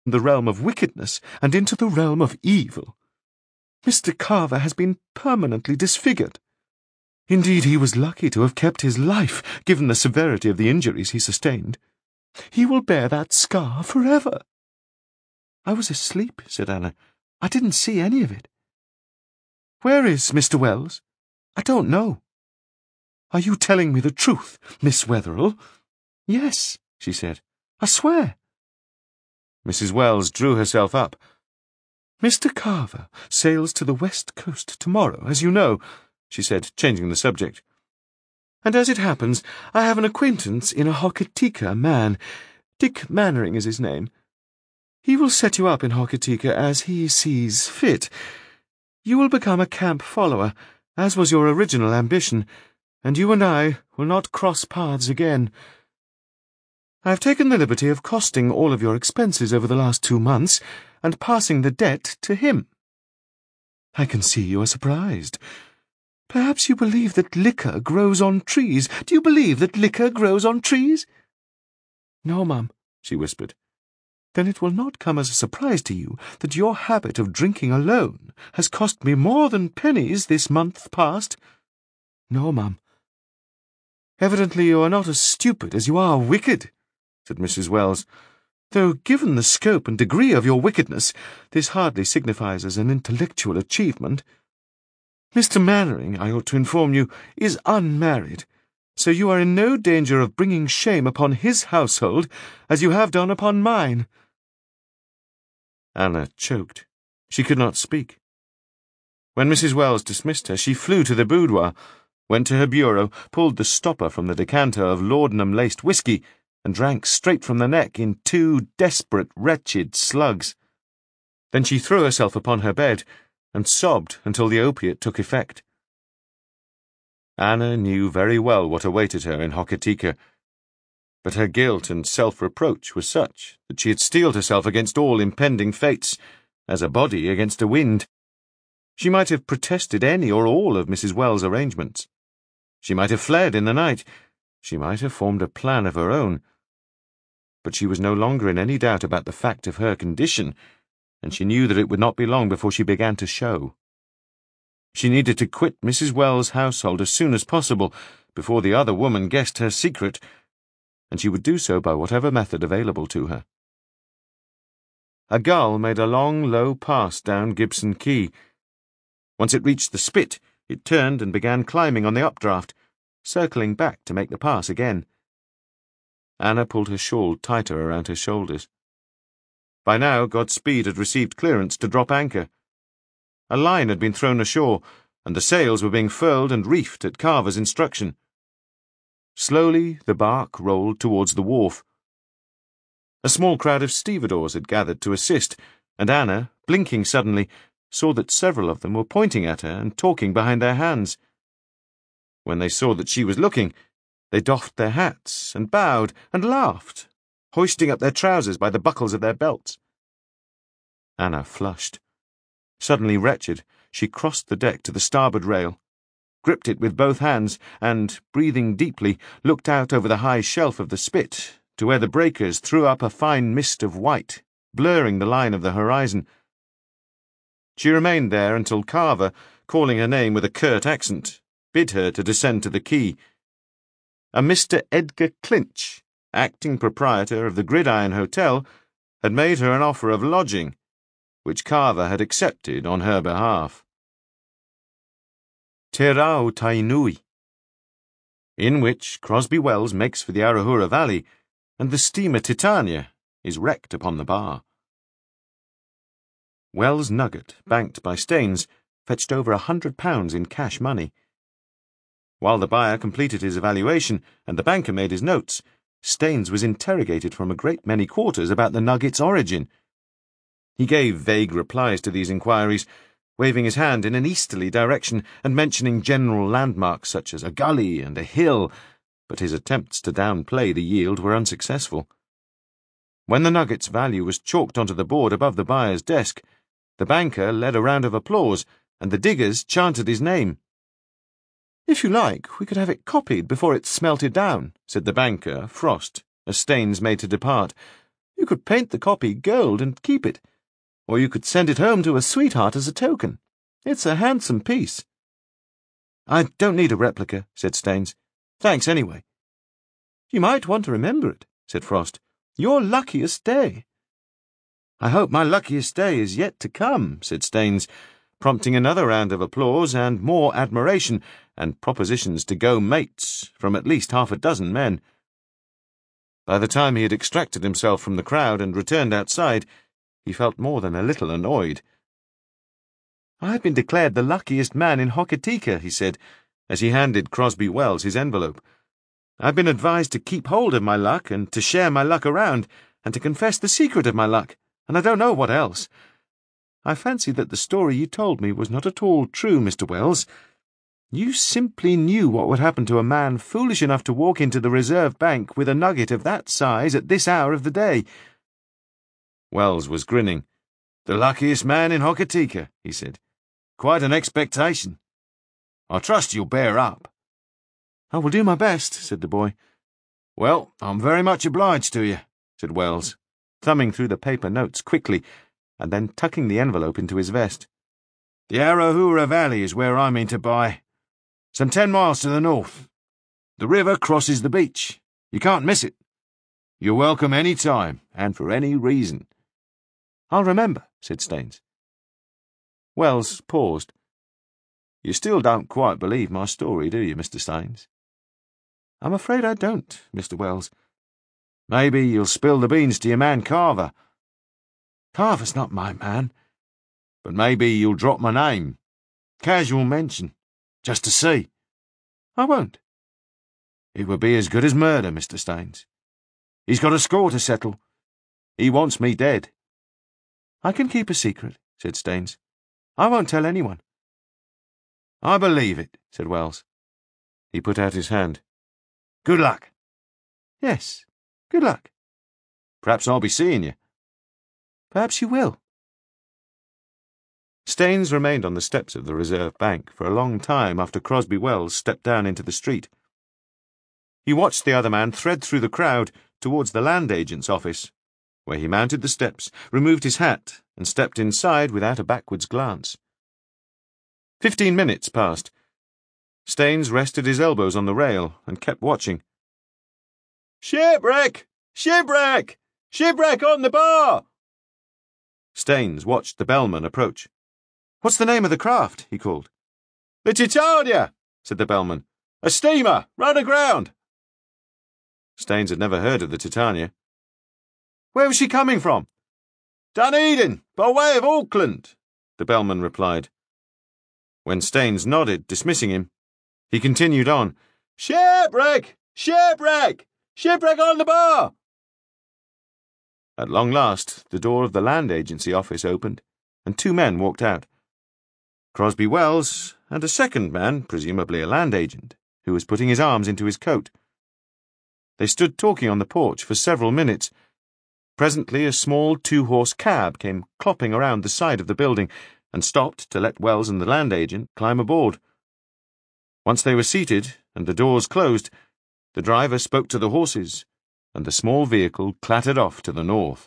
the realm of wickedness and into the realm of evil. Mr. Carver has been permanently disfigured. Indeed, he was lucky to have kept his life, given the severity of the injuries he sustained. He will bear that scar forever." "I was asleep," said Anna. "I didn't see any of it." "Where is Mr. Wells?" "I don't know." "Are you telling me the truth, Miss Wetherell?" "Yes," she said. "I swear." Mrs. Wells drew herself up. "Mr. Carver sails to the West Coast tomorrow, as you know," she said, changing the subject. "And as it happens, I have an acquaintance in a Hokitika man. Dick Mannering is his name. He will set you up in Hokitika as he sees fit. You will become a camp follower, as was your original ambition, and you and I will not cross paths again. I have taken the liberty of costing all of your expenses over the last 2 months, and passing the debt to him. I can see you are surprised. Perhaps you believe that liquor grows on trees. Do you believe that liquor grows on trees?" "No, Mum," she whispered. "Then it will not come as a surprise to you that your habit of drinking alone has cost me more than pennies this month past." "No, Mum." "Evidently you are not as stupid as you are wicked," said Mrs. Wells, "though given the scope and degree of your wickedness, this hardly signifies as an intellectual achievement. Mr. Mannering, I ought to inform you, is unmarried, so you are in no danger of bringing shame upon his household, as you have done upon mine." Anna choked. She could not speak. When Mrs. Wells dismissed her, she flew to the boudoir, went to her bureau, pulled the stopper from the decanter of laudanum-laced whisky, and drank straight from the neck in 2 desperate, wretched slugs. Then she threw herself upon her bed and sobbed until the opiate took effect. Anna knew very well what awaited her in Hokitika, but her guilt and self-reproach were such that she had steeled herself against all impending fates, as a body against a wind. She might have protested any or all of Mrs. Wells' arrangements. She might have fled in the night. She might have formed a plan of her own. But she was no longer in any doubt about the fact of her condition, and she knew that it would not be long before she began to show. She needed to quit Mrs. Wells' household as soon as possible, before the other woman guessed her secret, and she would do so by whatever method available to her. A gull made a long, low pass down Gibson Quay. Once it reached the spit, it turned and began climbing on the updraft, circling back to make the pass again. Anna pulled her shawl tighter around her shoulders. By now, Godspeed had received clearance to drop anchor. A line had been thrown ashore, and the sails were being furled and reefed at Carver's instruction. Slowly, the bark rolled towards the wharf. A small crowd of stevedores had gathered to assist, and Anna, blinking suddenly, saw that several of them were pointing at her and talking behind their hands. When they saw that she was looking, they doffed their hats and bowed and laughed, hoisting up their trousers by the buckles of their belts. Anna flushed. Suddenly wretched, she crossed the deck to the starboard rail, gripped it with both hands, and, breathing deeply, looked out over the high shelf of the spit to where the breakers threw up a fine mist of white, blurring the line of the horizon. She remained there until Carver, calling her name with a curt accent, bid her to descend to the quay. A Mr. Edgar Clinch, acting proprietor of the Gridiron Hotel, had made her an offer of lodging, which Carver had accepted on her behalf. Te Rao Tainui, in which Crosby Wells makes for the Arahura Valley, and the steamer Titania is wrecked upon the bar. Wells' nugget, banked by Staines, fetched over £100 in cash money. While the buyer completed his evaluation and the banker made his notes, Staines was interrogated from a great many quarters about the nugget's origin. He gave vague replies to these inquiries, waving his hand in an easterly direction and mentioning general landmarks such as a gully and a hill, but his attempts to downplay the yield were unsuccessful. When the nugget's value was chalked onto the board above the buyer's desk, the banker led a round of applause, and the diggers chanted his name. "If you like, we could have it copied before it's smelted down," said the banker, Frost, as Staines made to depart. You could paint the copy gold and keep it, or you could send it home to a sweetheart as a token. It's a handsome piece." "I don't need a replica," said Staines. "Thanks anyway." "You might want to remember it," said Frost. "Your luckiest day." "I hope my luckiest day is yet to come," said Staines, prompting another round of applause and more admiration and propositions to go mates from at least half a dozen men. By the time he had extracted himself from the crowd and returned outside, he felt more than a little annoyed. "I've been declared the luckiest man in Hokitika," he said, as he handed Crosby Wells his envelope. "I've been advised to keep hold of my luck and to share my luck around and to confess the secret of my luck, and I don't know what else. I fancy that the story you told me was not at all true, Mr. Wells. You simply knew what would happen to a man foolish enough to walk into the Reserve Bank with a nugget of that size at this hour of the day." Wells was grinning. "The luckiest man in Hokitika," he said. "Quite an expectation. I trust you'll bear up." "I will do my best," said the boy. "Well, I'm very much obliged to you," said Wells, thumbing through the paper notes quickly, and then tucking the envelope into his vest. "The Arahura Valley is where I mean to buy. Some 10 miles to the north. The river crosses the beach. You can't miss it. You're welcome any time, and for any reason." "I'll remember," said Staines. Wells paused. "You still don't quite believe my story, do you, Mr. Staines?" "I'm afraid I don't, Mr. Wells." "Maybe you'll spill the beans to your man Carver." "Carver's not my man." "But maybe you'll drop my name. Casual mention. Just to see." "I won't." "It would be as good as murder, Mr. Staines. He's got a score to settle. He wants me dead." "I can keep a secret," said Staines. "I won't tell anyone." "I believe it," said Wells. He put out his hand. "Good luck." "Yes, good luck." "Perhaps I'll be seeing you." "Perhaps you will." Staines remained on the steps of the Reserve Bank for a long time after Crosby Wells stepped down into the street. He watched the other man thread through the crowd towards the land agent's office, where he mounted the steps, removed his hat, and stepped inside without a backwards glance. 15 minutes passed. Staines rested his elbows on the rail and kept watching. "Shipwreck! Shipwreck! Shipwreck on the bar!" Staines watched the bellman approach. "What's the name of the craft?" he called. "The Titania," said the bellman. "A steamer, run aground." Staines had never heard of the Titania. "Where was she coming from?" "Dunedin, by way of Auckland," the bellman replied. When Staines nodded, dismissing him, he continued on. "Shipwreck! Shipwreck! Shipwreck on the bar!" At long last, the door of the land agency office opened, and 2 men walked out. Crosby Wells and a second man, presumably a land agent, who was putting his arms into his coat. They stood talking on the porch for several minutes. Presently a small 2-horse cab came clopping around the side of the building and stopped to let Wells and the land agent climb aboard. Once they were seated and the doors closed, the driver spoke to the horses, and the small vehicle clattered off to the north.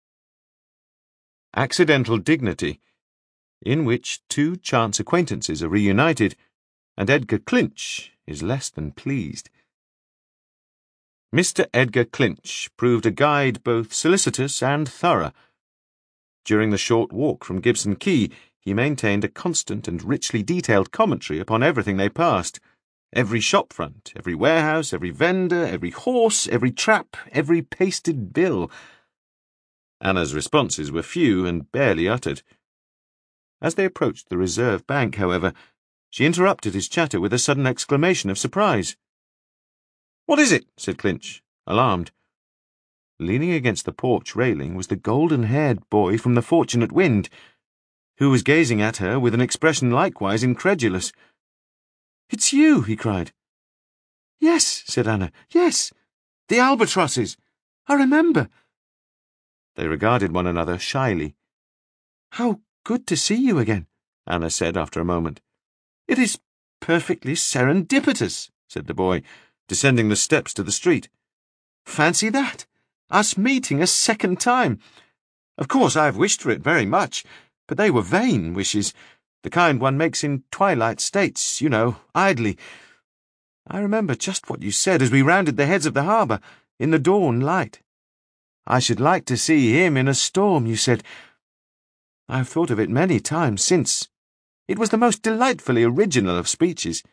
Accidental Dignity, in which 2 chance acquaintances are reunited, and Edgar Clinch is less than pleased. Mr. Edgar Clinch proved a guide both solicitous and thorough. During the short walk from Gibson Quay, he maintained a constant and richly detailed commentary upon everything they passed. Every shopfront, every warehouse, every vendor, every horse, every trap, every pasted bill. Anna's responses were few and barely uttered. As they approached the Reserve Bank, however, she interrupted his chatter with a sudden exclamation of surprise. "What is it?" said Clinch, alarmed. Leaning against the porch railing was the golden-haired boy from the Fortunate Wind, who was gazing at her with an expression likewise incredulous. "It's you!" he cried. "Yes," said Anna. "Yes! The albatrosses! I remember." They regarded one another shyly. "How good to see you again," Anna said after a moment. "It is perfectly serendipitous," said the boy, descending the steps to the street. "Fancy that! Us meeting a second time. Of course, I have wished for it very much, but they were vain wishes, the kind one makes in twilight states, you know, idly. I remember just what you said as we rounded the heads of the harbour, in the dawn light. I should like to see him in a storm, you said. I have thought of it many times since. It was the most delightfully original of speeches.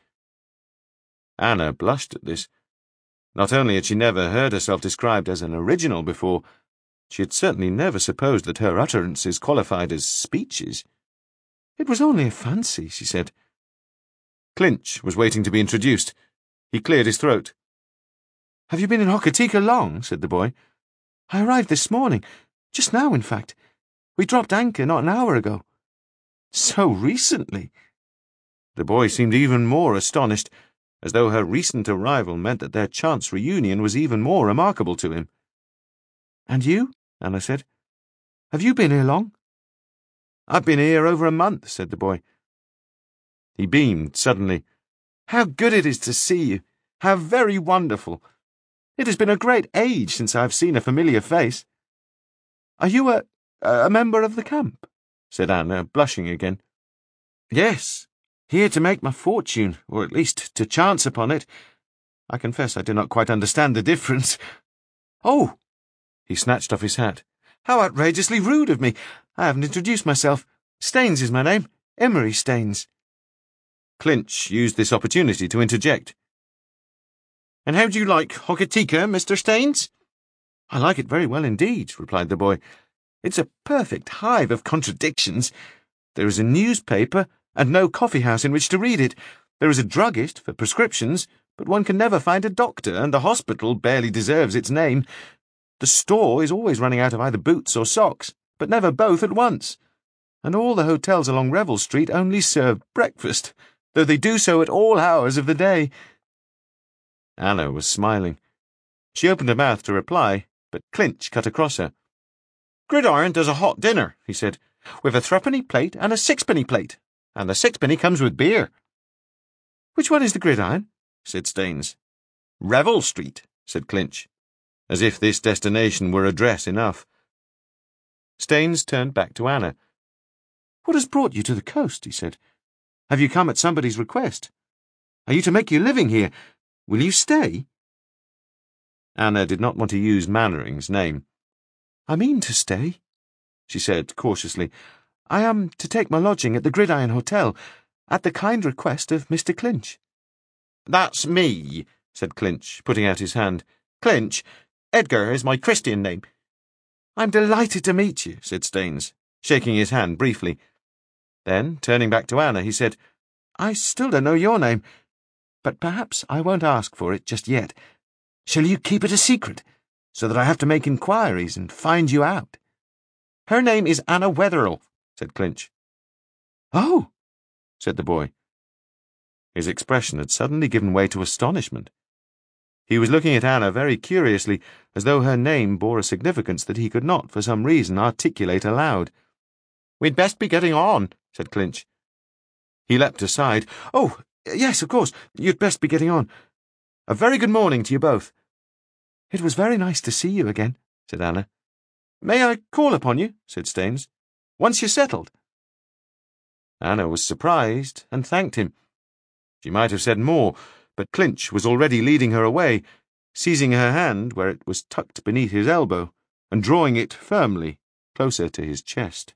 Anna blushed at this. Not only had she never heard herself described as an original before, she had certainly never supposed that her utterances qualified as speeches. It was only a fancy, she said. Clinch was waiting to be introduced. He cleared his throat. Have you been in Hokitika long? Said the boy. I arrived this morning. Just now, in fact. We dropped anchor not an hour ago. So recently. The boy seemed even more astonished, as though her recent arrival meant that their chance reunion was even more remarkable to him. And you? Anna said. Have you been here long? I've been here over a month, said the boy. He beamed suddenly. How good it is to see you. How very wonderful. It has been a great age since I have seen a familiar face. Are you a member of the camp? Said Anna, blushing again. Yes, here to make my fortune, or at least to chance upon it. I confess I do not quite understand the difference. Oh! He snatched off his hat. How outrageously rude of me! I haven't introduced myself. Staines is my name. Emery Staines. Clinch used this opportunity to interject. And how do you like Hokitika, Mr. Staines? I like it very well indeed, replied the boy. It's a perfect hive of contradictions. There is a newspaper and no coffee-house in which to read it. There is a druggist for prescriptions, but one can never find a doctor, and the hospital barely deserves its name. The store is always running out of either boots or socks, but never both at once. And all the hotels along Revel Street only serve breakfast, though they do so at all hours of the day. Anna was smiling. She opened her mouth to reply, but Clinch cut across her. Gridiron does a hot dinner, he said, with a threepenny plate and a sixpenny plate, and the sixpenny comes with beer. Which one is the Gridiron? Said Staines. Revel Street, said Clinch, as if this destination were address enough. Staines turned back to Anna. What has brought you to the coast? He said. Have you come at somebody's request? Are you to make your living here? Will you stay? Anna did not want to use Mannering's name. I mean to stay, she said cautiously. I am to take my lodging at the Gridiron Hotel, at the kind request of Mr. Clinch. That's me, said Clinch, putting out his hand. Clinch. Edgar is my Christian name. I'm delighted to meet you, said Staines, shaking his hand briefly. Then, turning back to Anna, he said, I still don't know your name, but perhaps I won't ask for it just yet. Shall you keep it a secret, so that I have to make inquiries and find you out? Her name is Anna Wetherell, said Clinch. Oh, said the boy. His expression had suddenly given way to astonishment. He was looking at Anna very curiously, as though her name bore a significance that he could not, for some reason, articulate aloud. We'd best be getting on, said Clinch. He leapt aside. Oh, yes, of course, you'd best be getting on. A very good morning to you both. It was very nice to see you again, said Anna. May I call upon you? Said Staines. Once you're settled. Anna was surprised and thanked him. She might have said more, but Clinch was already leading her away, seizing her hand where it was tucked beneath his elbow and drawing it firmly closer to his chest.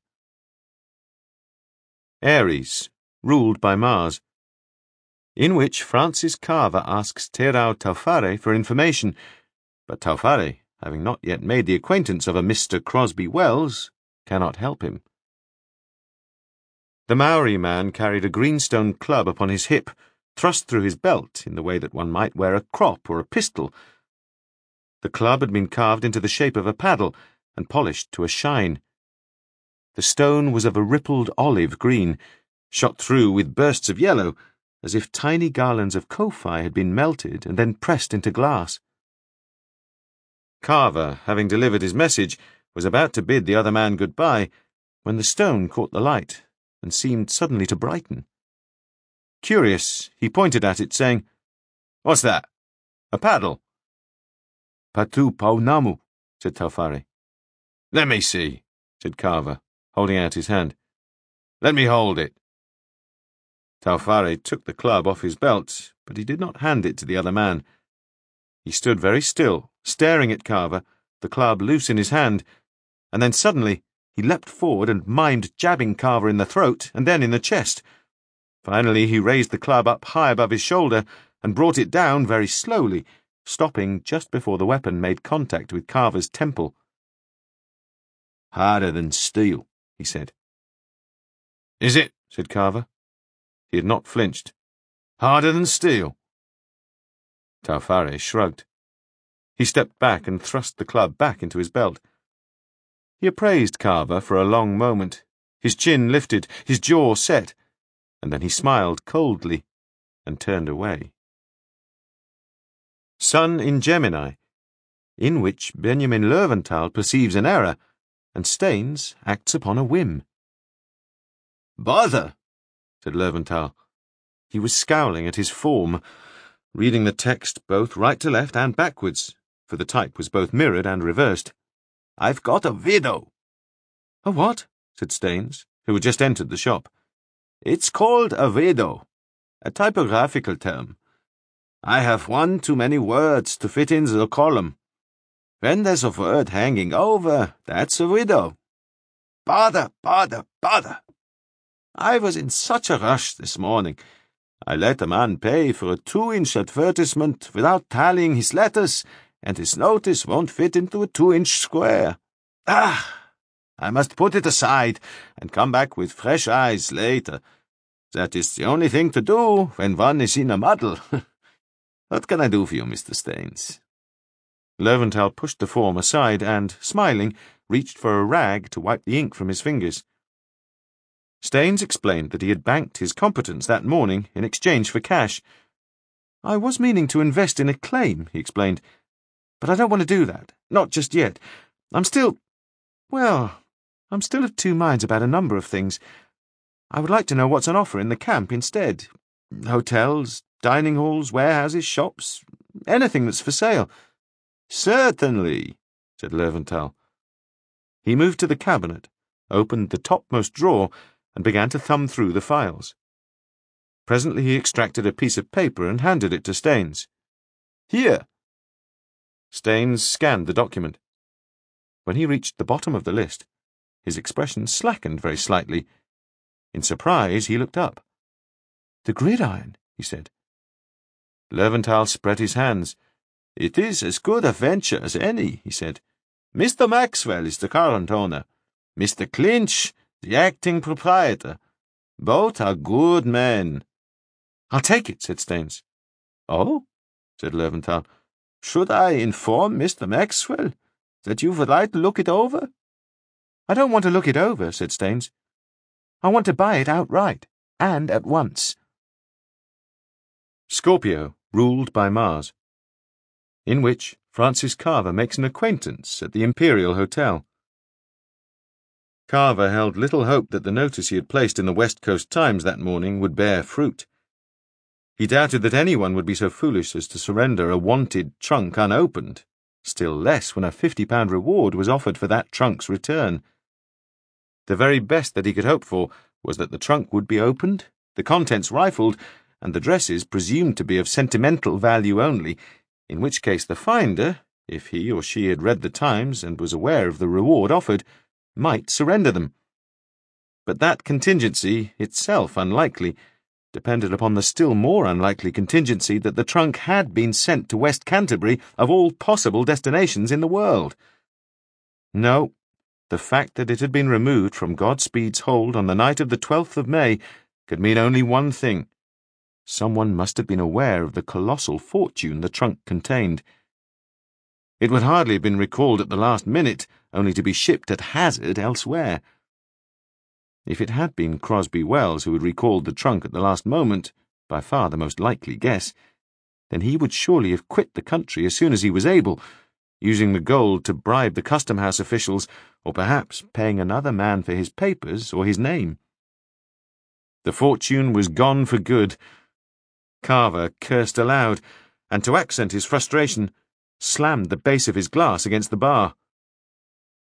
Aries, ruled by Mars, in which Francis Carver asks Te Rao Taufare for information, but Taufare, having not yet made the acquaintance of a Mr. Crosby Wells, cannot help him. The Maori man carried a greenstone club upon his hip, thrust through his belt in the way that one might wear a crop or a pistol. The club had been carved into the shape of a paddle and polished to a shine. The stone was of a rippled olive green, shot through with bursts of yellow, as if tiny garlands of kowhai had been melted and then pressed into glass. Carver, having delivered his message, was about to bid the other man goodbye, when the stone caught the light and seemed suddenly to brighten. Curious, he pointed at it, saying, "What's that? A paddle?" Patu Paunamu, said Taufari. Let me see, said Carver, holding out his hand. Let me hold it. Taufari took the club off his belt, but he did not hand it to the other man. He stood very still, staring at Carver, the club loose in his hand, and then suddenly he leapt forward and mimed jabbing Carver in the throat and then in the chest. Finally he raised the club up high above his shoulder and brought it down very slowly, stopping just before the weapon made contact with Carver's temple. Harder than steel, he said. Is it? Said Carver. He had not flinched. Harder than steel. Taufari shrugged. He stepped back and thrust the club back into his belt. He appraised Carver for a long moment, his chin lifted, his jaw set, and then he smiled coldly and turned away. Sun in Gemini, in which Benjamin Löwenthal perceives an error, and Staines acts upon a whim. Bother, said Löwenthal. He was scowling at his form, reading the text both right to left and backwards, for the type was both mirrored and reversed. I've got a widow. A what? Said Staines, who had just entered the shop. It's called a widow, a typographical term. I have one too many words to fit in the column. When there's a word hanging over, that's a widow. Bother, bother, bother. I was in such a rush this morning. I let a man pay for a 2-inch advertisement without tallying his letters, and his notice won't fit into a 2-inch square. I must put it aside and come back with fresh eyes later. That is the only thing to do when one is in a muddle. What can I do for you, Mr. Staines? Löwenthal pushed the form aside and, smiling, reached for a rag to wipe the ink from his fingers. Staines explained that he had banked his competence that morning in exchange for cash. I was meaning to invest in a claim, he explained, but I don't want to do that, not just yet. I'm still of two minds about a number of things. I would like to know what's on offer in the camp instead. Hotels, dining halls, warehouses, shops, anything that's for sale. Certainly, said Löwenthal. He moved to the cabinet, opened the topmost drawer, and began to thumb through the files. Presently he extracted a piece of paper and handed it to Staines. Here. Staines scanned the document. When he reached the bottom of the list, his expression slackened very slightly. In surprise, he looked up. The gridiron, he said. Löwenthal spread his hands. It is as good a venture as any, he said. Mr. Maxwell is the current owner. Mr. Clinch, the acting proprietor. Both are good men. I'll take it, said Staines. Oh, said Löwenthal. Should I inform Mr. Maxwell that you would like to look it over? I don't want to look it over, said Staines. I want to buy it outright, and at once. Scorpio, ruled by Mars, in which Francis Carver makes an acquaintance at the Imperial Hotel. Carver held little hope that the notice he had placed in the West Coast Times that morning would bear fruit. He doubted that anyone would be so foolish as to surrender a wanted trunk unopened, still less when a £50 reward was offered for that trunk's return. The very best that he could hope for was that the trunk would be opened, the contents rifled, and the dresses presumed to be of sentimental value only, in which case the finder, if he or she had read the Times and was aware of the reward offered, might surrender them. But that contingency, itself unlikely, depended upon the still more unlikely contingency that the trunk had been sent to West Canterbury of all possible destinations in the world. No, the fact that it had been removed from Godspeed's hold on the night of the 12th of May could mean only one thing. Someone must have been aware of the colossal fortune the trunk contained. It would hardly have been recalled at the last minute, only to be shipped at hazard elsewhere. If it had been Crosby Wells who had recalled the trunk at the last moment, by far the most likely guess, then he would surely have quit the country as soon as he was able, using the gold to bribe the custom house officials, or perhaps paying another man for his papers or his name. The fortune was gone for good. Carver cursed aloud, and to accent his frustration, slammed the base of his glass against the bar.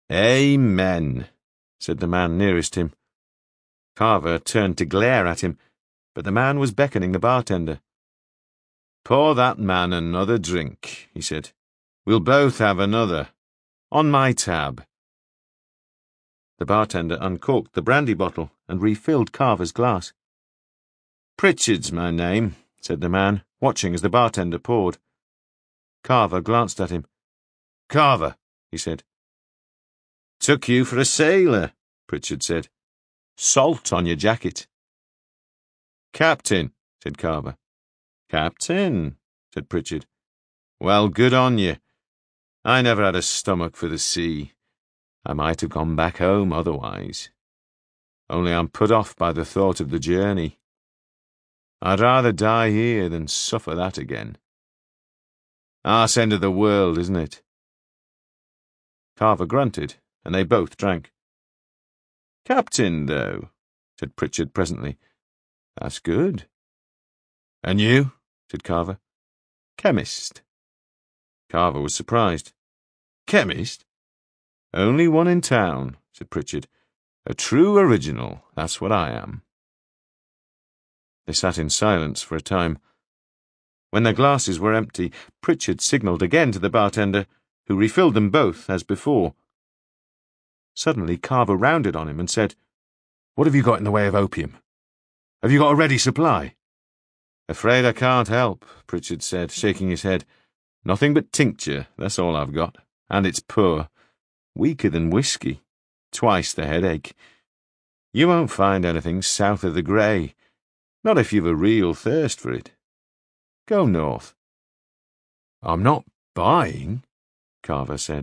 Amen, said the man nearest him. Carver turned to glare at him, but the man was beckoning the bartender. Pour that man another drink, he said. We'll both have another. On my tab. The bartender uncorked the brandy bottle and refilled Carver's glass. Pritchard's my name, said the man, watching as the bartender poured. Carver glanced at him. Carver, he said. Took you for a sailor, Pritchard said. Salt on your jacket. Captain, said Carver. Captain, said Pritchard. Well, good on you. I never had a stomach for the sea. I might have gone back home otherwise. Only I'm put off by the thought of the journey. I'd rather die here than suffer that again. Arse end of the world, isn't it? Carver grunted, and they both drank. Captain, though, said Pritchard presently. That's good. And you? Said Carver. Chemist. Carver was surprised. Chemist? Only one in town, said Pritchard. A true original, that's what I am. They sat in silence for a time. When their glasses were empty, Pritchard signalled again to the bartender, who refilled them both as before. Suddenly Carver rounded on him and said, What have you got in the way of opium? Have you got a ready supply? Afraid I can't help, Pritchard said, shaking his head. Nothing but tincture, that's all I've got. And it's poor. Weaker than whiskey. Twice the headache. You won't find anything south of the Grey. Not if you've a real thirst for it. Go north. I'm not buying, Carver said.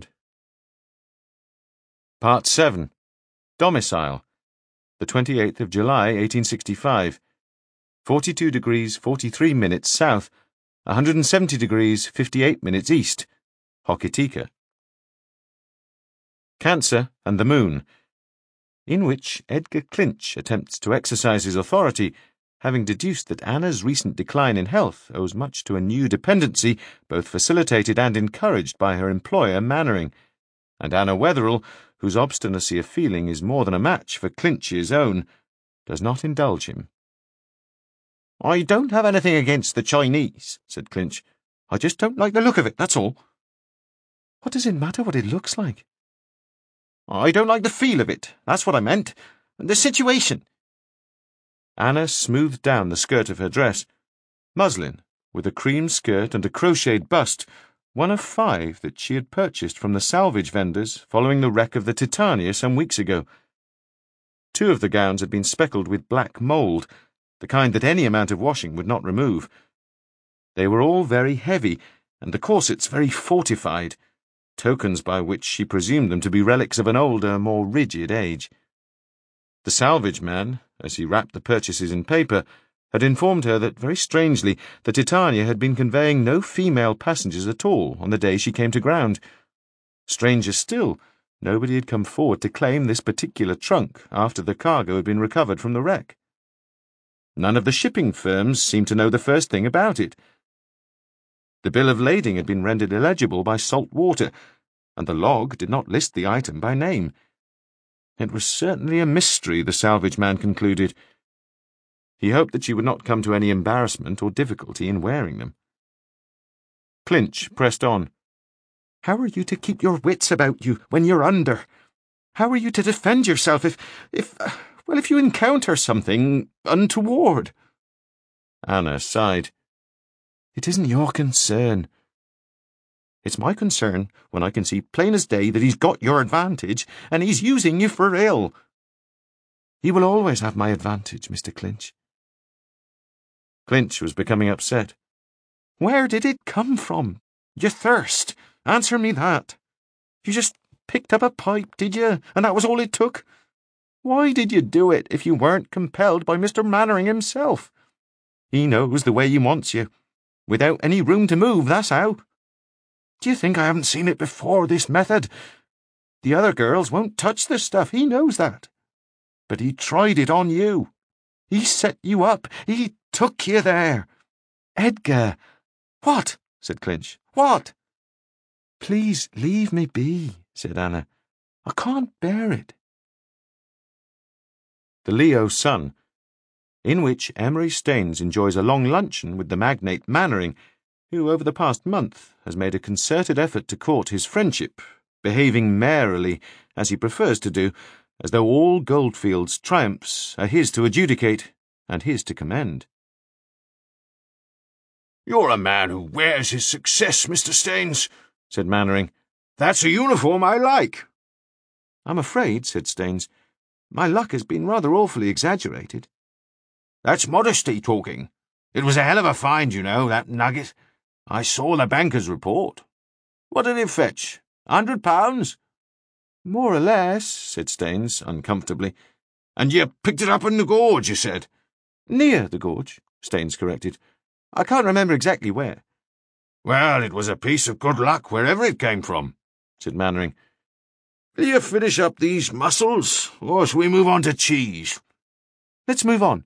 Part 7. Domicile. The 28th of July, 1865. 42 degrees 43 minutes south, 170 degrees 58 minutes east. Hokitika. Cancer and the Moon, in which Edgar Clinch attempts to exercise his authority, having deduced that Anna's recent decline in health owes much to a new dependency both facilitated and encouraged by her employer Mannering, and Anna Wetherell, whose obstinacy of feeling is more than a match for Clinch's own, does not indulge him. I don't have anything against the Chinese, said Clinch. I just don't like the look of it, that's all. What does it matter what it looks like? I don't like the feel of it, that's what I meant. The situation. Anna smoothed down the skirt of her dress. Muslin, with a cream skirt and a crocheted bust, one of 5 that she had purchased from the salvage vendors following the wreck of the Titania some weeks ago. 2 of the gowns had been speckled with black mould, the kind that any amount of washing would not remove. They were all very heavy, and the corsets very fortified, tokens by which she presumed them to be relics of an older, more rigid age. The salvage man, as he wrapped the purchases in paper, had informed her that, very strangely, the Titania had been conveying no female passengers at all on the day she came to ground. Stranger still, nobody had come forward to claim this particular trunk after the cargo had been recovered from the wreck. None of the shipping firms seemed to know the first thing about it. The bill of lading had been rendered illegible by salt water, and the log did not list the item by name. It was certainly a mystery, the salvage man concluded. He hoped that she would not come to any embarrassment or difficulty in wearing them. Clinch pressed on. How are you to keep your wits about you when you're under? How are you to defend yourself if you encounter something untoward? Anna sighed. It isn't your concern. It's my concern when I can see plain as day that he's got your advantage and he's using you for ill. He will always have my advantage, Mr. Clinch. Clinch was becoming upset. Where did it come from? Your thirst. Answer me that. You just picked up a pipe, did you? And that was all it took? Why did you do it if you weren't compelled by Mr. Mannering himself? He knows the way he wants you. Without any room to move, that's how. Do you think I haven't seen it before, this method? The other girls won't touch the stuff, he knows that. But he tried it on you. He set you up. He took you there. Edgar. What? Said Clinch. What? Please leave me be, said Anna. I can't bear it. The Leo Sun, in which Emery Staines enjoys a long luncheon with the magnate Mannering, who over the past month has made a concerted effort to court his friendship, behaving merrily, as he prefers to do, as though all Goldfield's triumphs are his to adjudicate and his to commend. "You're a man who wears his success, Mr. Staines," said Mannering. "That's a uniform I like." I'm afraid, said Staines, my luck has been rather awfully exaggerated. "That's modesty talking. It was a hell of a find, you know, that nugget. I saw the banker's report. What did it fetch? £100? More or less, said Staines, uncomfortably. And you picked it up in the gorge, you said? Near the gorge, Staines corrected. I can't remember exactly where. Well, it was a piece of good luck wherever it came from, said Mannering. Will you finish up these mussels, or shall we move on to cheese? Let's move on.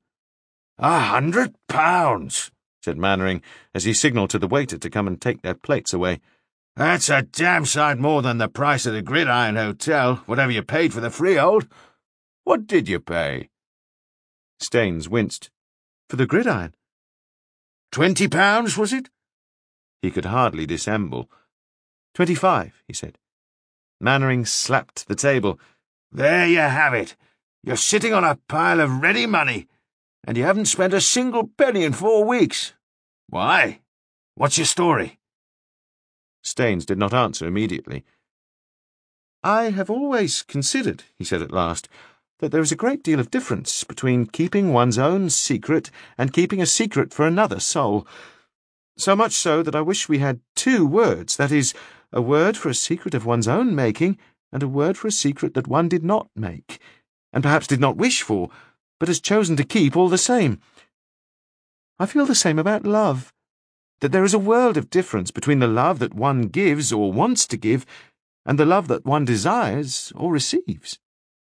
£100, said Mannering, as he signalled to the waiter to come and take their plates away. That's a damn sight more than the price of the Gridiron Hotel, whatever you paid for the freehold. What did you pay? Staines winced. For the Gridiron? £20, was it? He could hardly dissemble. 25, he said. Mannering slapped the table. There you have it. You're sitting on a pile of ready money, and you haven't spent a single penny in 4 weeks. Why? What's your story? Staines did not answer immediately. I have always considered, he said at last, that there is a great deal of difference between keeping one's own secret and keeping a secret for another soul. So much so that I wish we had 2 words, that is, a word for a secret of one's own making and a word for a secret that one did not make, and perhaps did not wish for, but has chosen to keep all the same. I feel the same about love, that there is a world of difference between the love that one gives or wants to give and the love that one desires or receives.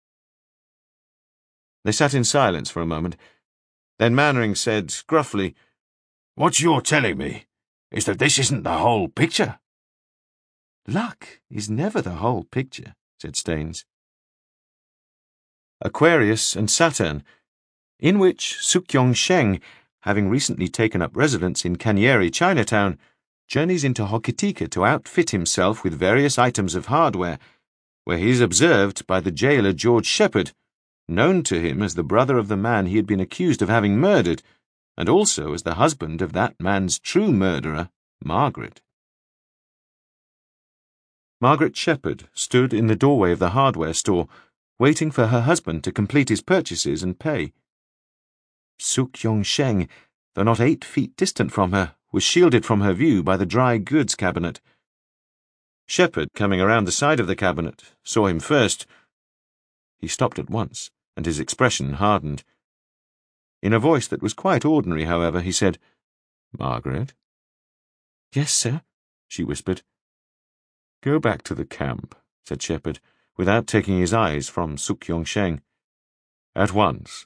They sat in silence for a moment. Then Mannering said gruffly, What you're telling me is that this isn't the whole picture. Luck is never the whole picture, said Staines. Aquarius and Saturn, in which Sukyong Sheng, having recently taken up residence in Kanyeri, Chinatown, journeys into Hokitika to outfit himself with various items of hardware, where he is observed by the jailer George Shepherd, known to him as the brother of the man he had been accused of having murdered, and also as the husband of that man's true murderer, Margaret. Margaret Shepherd stood in the doorway of the hardware store, waiting for her husband to complete his purchases and pay. Sukyong Sheng, though not 8 feet distant from her, was shielded from her view by the dry goods cabinet. Shepherd, coming around the side of the cabinet, saw him first. He stopped at once, and his expression hardened. In a voice that was quite ordinary, however, he said, Margaret? Yes, sir, she whispered. Go back to the camp, said Shepherd, without taking his eyes from Sukyong Sheng. At once.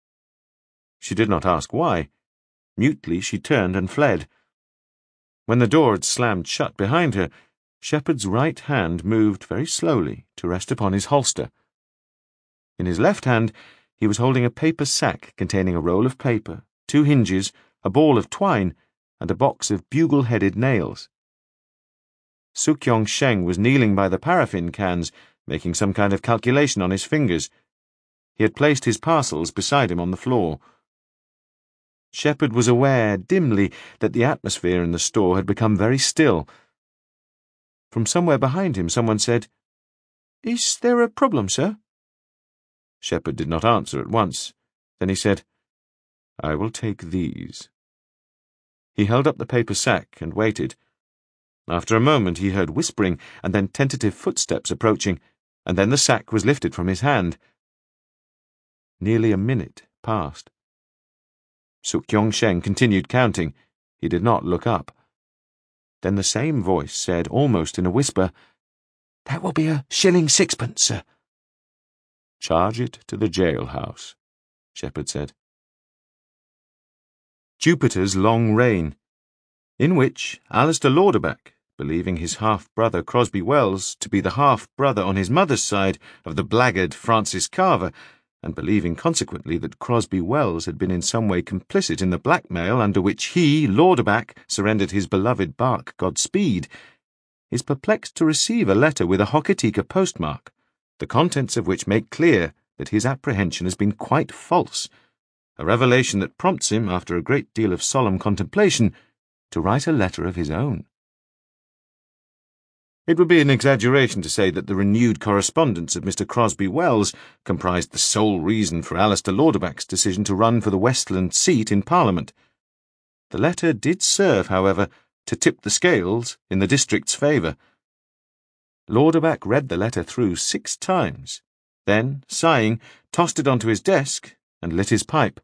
She did not ask why. Mutely she turned and fled. When the door had slammed shut behind her, Shepherd's right hand moved very slowly to rest upon his holster. In his left hand he was holding a paper sack containing a roll of paper, 2 hinges, a ball of twine, and a box of bugle-headed nails. Sukyong Sheng was kneeling by the paraffin cans, making some kind of calculation on his fingers. He had placed his parcels beside him on the floor. Shepherd was aware, dimly, that the atmosphere in the store had become very still. From somewhere behind him someone said, Is there a problem, sir? Shepherd did not answer at once. Then he said, I will take these. He held up the paper sack and waited. After a moment he heard whispering and then tentative footsteps approaching, and then the sack was lifted from his hand. Nearly a minute passed. Sukyong Sheng continued counting. He did not look up. Then the same voice said, almost in a whisper, That will be a shilling 6pence, sir. Charge it to the jailhouse, Shepherd said. Jupiter's Long Reign, in which Alistair Lauderback, believing his half-brother Crosby Wells to be the half-brother on his mother's side of the blackguard Francis Carver, and believing consequently that Crosby Wells had been in some way complicit in the blackmail under which he, Lauderback, surrendered his beloved bark Godspeed, is perplexed to receive a letter with a Hokitika postmark, the contents of which make clear that his apprehension has been quite false, a revelation that prompts him, after a great deal of solemn contemplation, to write a letter of his own. It would be an exaggeration to say that the renewed correspondence of Mr. Crosby Wells comprised the sole reason for Alistair Lauderback's decision to run for the Westland seat in Parliament. The letter did serve, however, to tip the scales in the district's favour. Lauderback read the letter through 6 times, then, sighing, tossed it onto his desk and lit his pipe.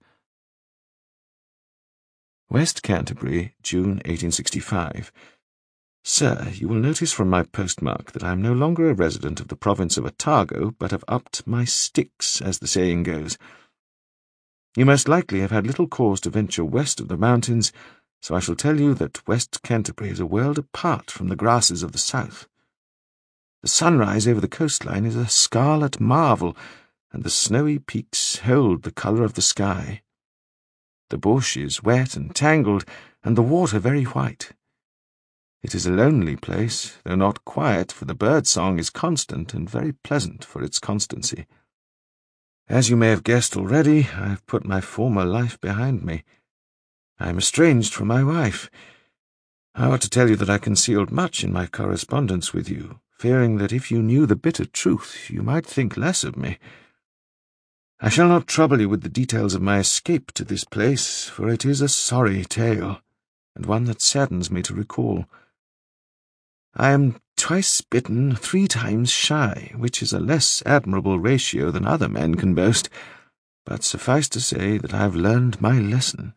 West Canterbury, June 1865. Sir, you will notice from my postmark that I am no longer a resident of the province of Otago, but have upped my sticks, as the saying goes. You most likely have had little cause to venture west of the mountains, so I shall tell you that West Canterbury is a world apart from the grasses of the south. The sunrise over the coastline is a scarlet marvel, and the snowy peaks hold the colour of the sky. The bush is wet and tangled, and the water very white. It is a lonely place, though not quiet, for the bird-song is constant and very pleasant for its constancy. As you may have guessed already, I have put my former life behind me. I am estranged from my wife. I ought to tell you that I concealed much in my correspondence with you, fearing that if you knew the bitter truth, you might think less of me. I shall not trouble you with the details of my escape to this place, for it is a sorry tale, and one that saddens me to recall. I am 2 bitten, 3 times shy, which is a less admirable ratio than other men can boast, but suffice to say that I have learned my lesson.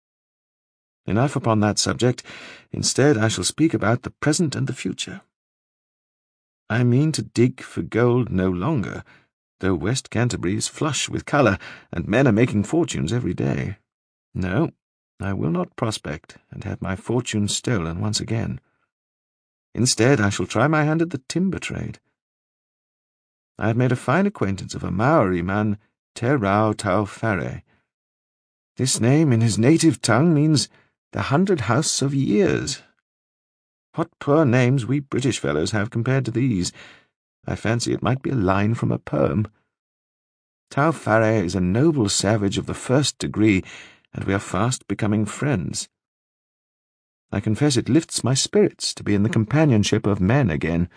Enough upon that subject. Instead, I shall speak about the present and the future. I mean to dig for gold no longer, though West Canterbury is flush with colour, and men are making fortunes every day. No, I will not prospect, and have my fortune stolen once again. Instead, I shall try my hand at the timber trade. I have made a fine acquaintance of a Maori man, Te Rao Tau Whare. This name in his native tongue means the 100 House of Years. What poor names we British fellows have compared to these. I fancy it might be a line from a poem. Tau Whare is a noble savage of the 1st degree, and we are fast becoming friends. I confess it lifts my spirits to be in the companionship of men again.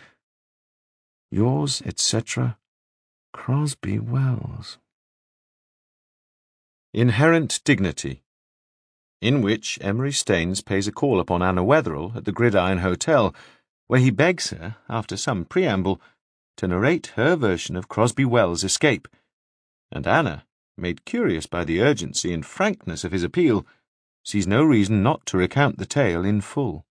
Yours, etc., Crosby Wells. Inherent Dignity, in which Emery Staines pays a call upon Anna Wetherell at the Gridiron Hotel, where he begs her, after some preamble, to narrate her version of Crosby Wells' escape, and Anna, made curious by the urgency and frankness of his appeal, sees no reason not to recount the tale in full.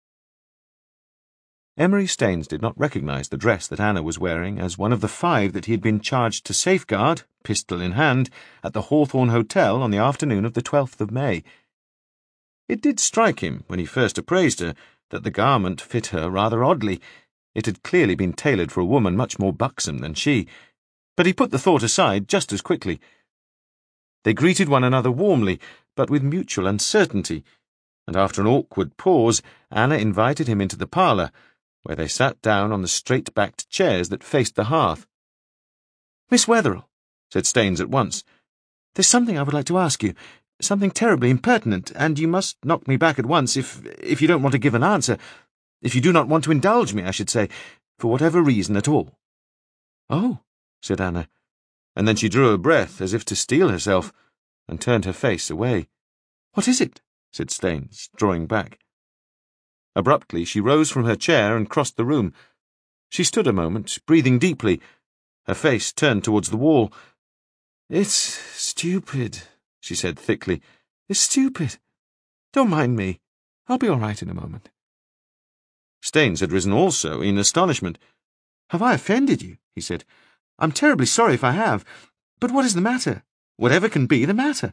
Emery Staines did not recognize the dress that Anna was wearing as one of the 5 that he had been charged to safeguard, pistol in hand, at the Hawthorne Hotel on the afternoon of the 12th of May. It did strike him, when he first appraised her, that the garment fit her rather oddly. It had clearly been tailored for a woman much more buxom than she, but he put the thought aside just as quickly. They greeted one another warmly, but with mutual uncertainty, and after an awkward pause, Anna invited him into the parlour, where they sat down on the straight-backed chairs that faced the hearth. "Miss Wetherell," said Staines at once, "there's something I would like to ask you, something terribly impertinent, and you must knock me back at once if you don't want to give an answer, if you do not want to indulge me, I should say, for whatever reason at all." "Oh," said Anna, and then she drew a breath as if to steel herself, and turned her face away. "What is it?" said Staines, drawing back. Abruptly she rose from her chair and crossed the room. She stood a moment, breathing deeply, her face turned towards the wall. "It's stupid," she said thickly. "It's stupid. Don't mind me. I'll be all right in a moment." Staines had risen also, in astonishment. "Have I offended you?" he said. "I'm terribly sorry if I have. But what is the matter? Whatever can be the matter?"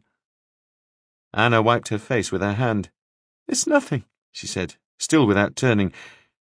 Anna wiped her face with her hand. "It's nothing," she said, still without turning.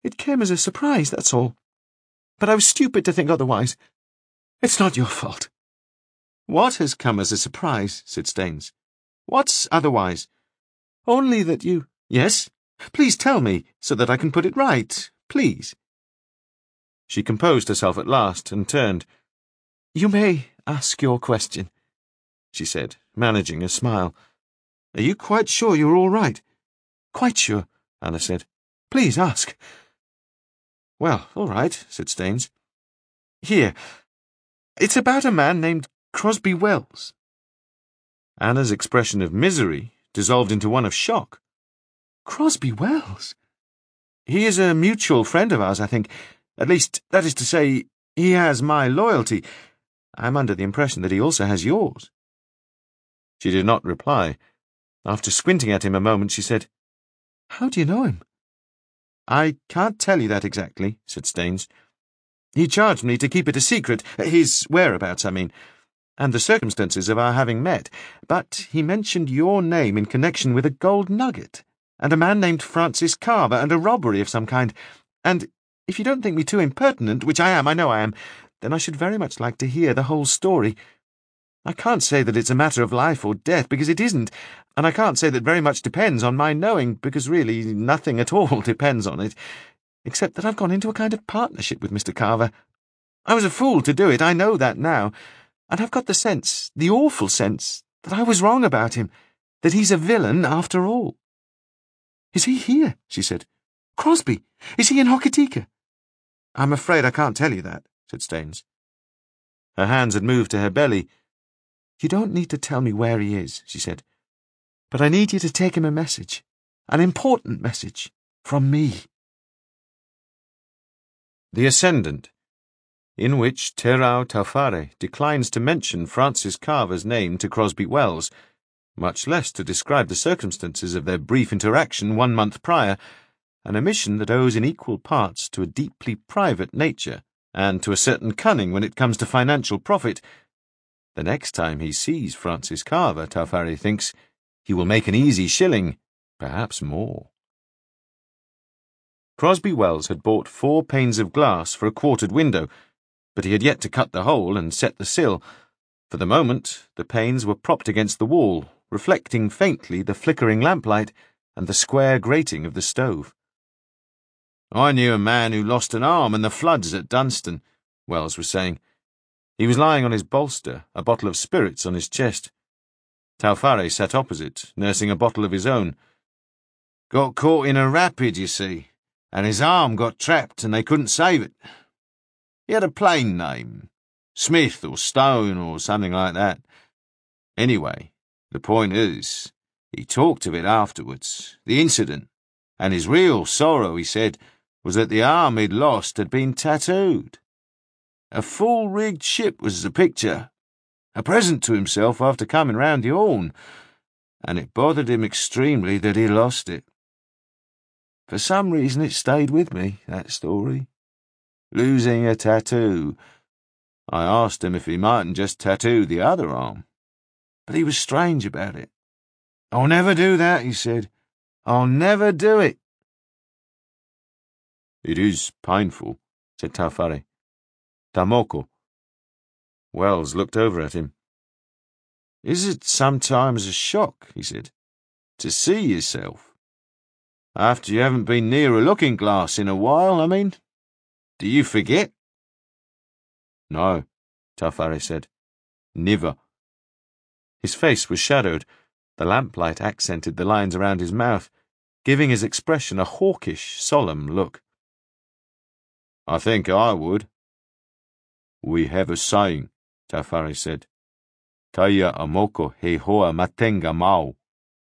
It came as a surprise, that's all. But I was stupid to think otherwise. It's not your fault. What has come as a surprise? Said Staines. What's otherwise? Only that you— Yes? Please tell me, so that I can put it right. Please. She composed herself at last and turned. You may ask your question, she said, managing a smile. Are you quite sure you're all right? Quite sure, Anna said. Please ask. Well, all right, said Staines. Here. It's about a man named Crosby Wells. Anna's expression of misery dissolved into one of shock. Crosby Wells? He is a mutual friend of ours, I think. At least, that is to say, he has my loyalty. I'm under the impression that he also has yours. She did not reply. After squinting at him a moment, she said, How do you know him? I can't tell you that exactly, said Staines. He charged me to keep it a secret, his whereabouts, I mean, and the circumstances of our having met, but he mentioned your name in connection with a gold nugget, and a man named Francis Carver, and a robbery of some kind, and if you don't think me too impertinent, which I am, I know I am, then I should very much like to hear the whole story. I can't say that it's a matter of life or death, because it isn't, and I can't say that very much depends on my knowing, because really nothing at all depends on it, except that I've gone into a kind of partnership with Mr. Carver. I was a fool to do it, I know that now, and I've got the sense, the awful sense, that I was wrong about him, that he's a villain after all. Is he here? She said. Crosby, is he in Hokitika? I'm afraid I can't tell you that, said Staines. Her hands had moved to her belly. You don't need to tell me where he is, she said, but I need you to take him a message, an important message, from me. The Ascendant, in which Terao Taufare declines to mention Francis Carver's name to Crosby Wells, much less to describe the circumstances of their brief interaction 1 month prior, an omission that owes in equal parts to a deeply private nature and to a certain cunning when it comes to financial profit. The next time he sees Francis Carver, Taufare thinks, he will make an easy shilling, perhaps more. Crosby Wells had bought 4 panes of glass for a quartered window, but he had yet to cut the hole and set the sill. For the moment, the panes were propped against the wall, reflecting faintly the flickering lamplight and the square grating of the stove. I knew a man who lost an arm in the floods at Dunstan, Wells was saying. He was lying on his bolster, a bottle of spirits on his chest. Taufare sat opposite, nursing a bottle of his own. Got caught in a rapid, you see, and his arm got trapped and they couldn't save it. He had a plain name, Smith or Stone or something like that. Anyway, the point is, he talked of it afterwards, the incident, and his real sorrow, he said, was that the arm he'd lost had been tattooed. A full-rigged ship was the picture, a present to himself after coming round the Horn, and it bothered him extremely that he lost it. For some reason it stayed with me, that story. Losing a tattoo. I asked him if he mightn't just tattoo the other arm, but he was strange about it. I'll never do that, he said. I'll never do it. It is painful, said Taufare. Tamoko. Wells looked over at him. Is it sometimes a shock, he said, to see yourself? After you haven't been near a looking-glass in a while, I mean. Do you forget? No, Taufare said. Never. His face was shadowed. The lamplight accented the lines around his mouth, giving his expression a hawkish, solemn look. I think I would. We have a saying, Taufare said. Taya amoko he hoa matenga mau.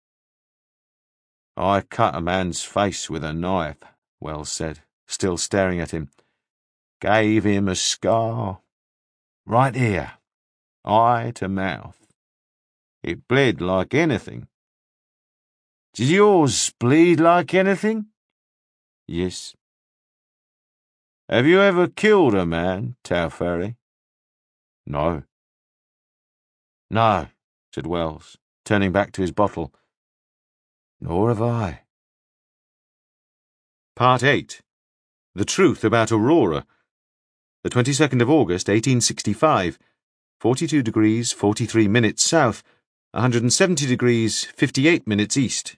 I cut a man's face with a knife, Wells said, still staring at him. Gave him a scar. Right here, eye to mouth. It bled like anything. Did yours bleed like anything? Yes. Have you ever killed a man, Taufare? No. No, said Wells, turning back to his bottle. Nor have I. Part 8. the truth about Aurora. The 22nd of August, 1865, 42 degrees 43 minutes south, 170 degrees 58 minutes east.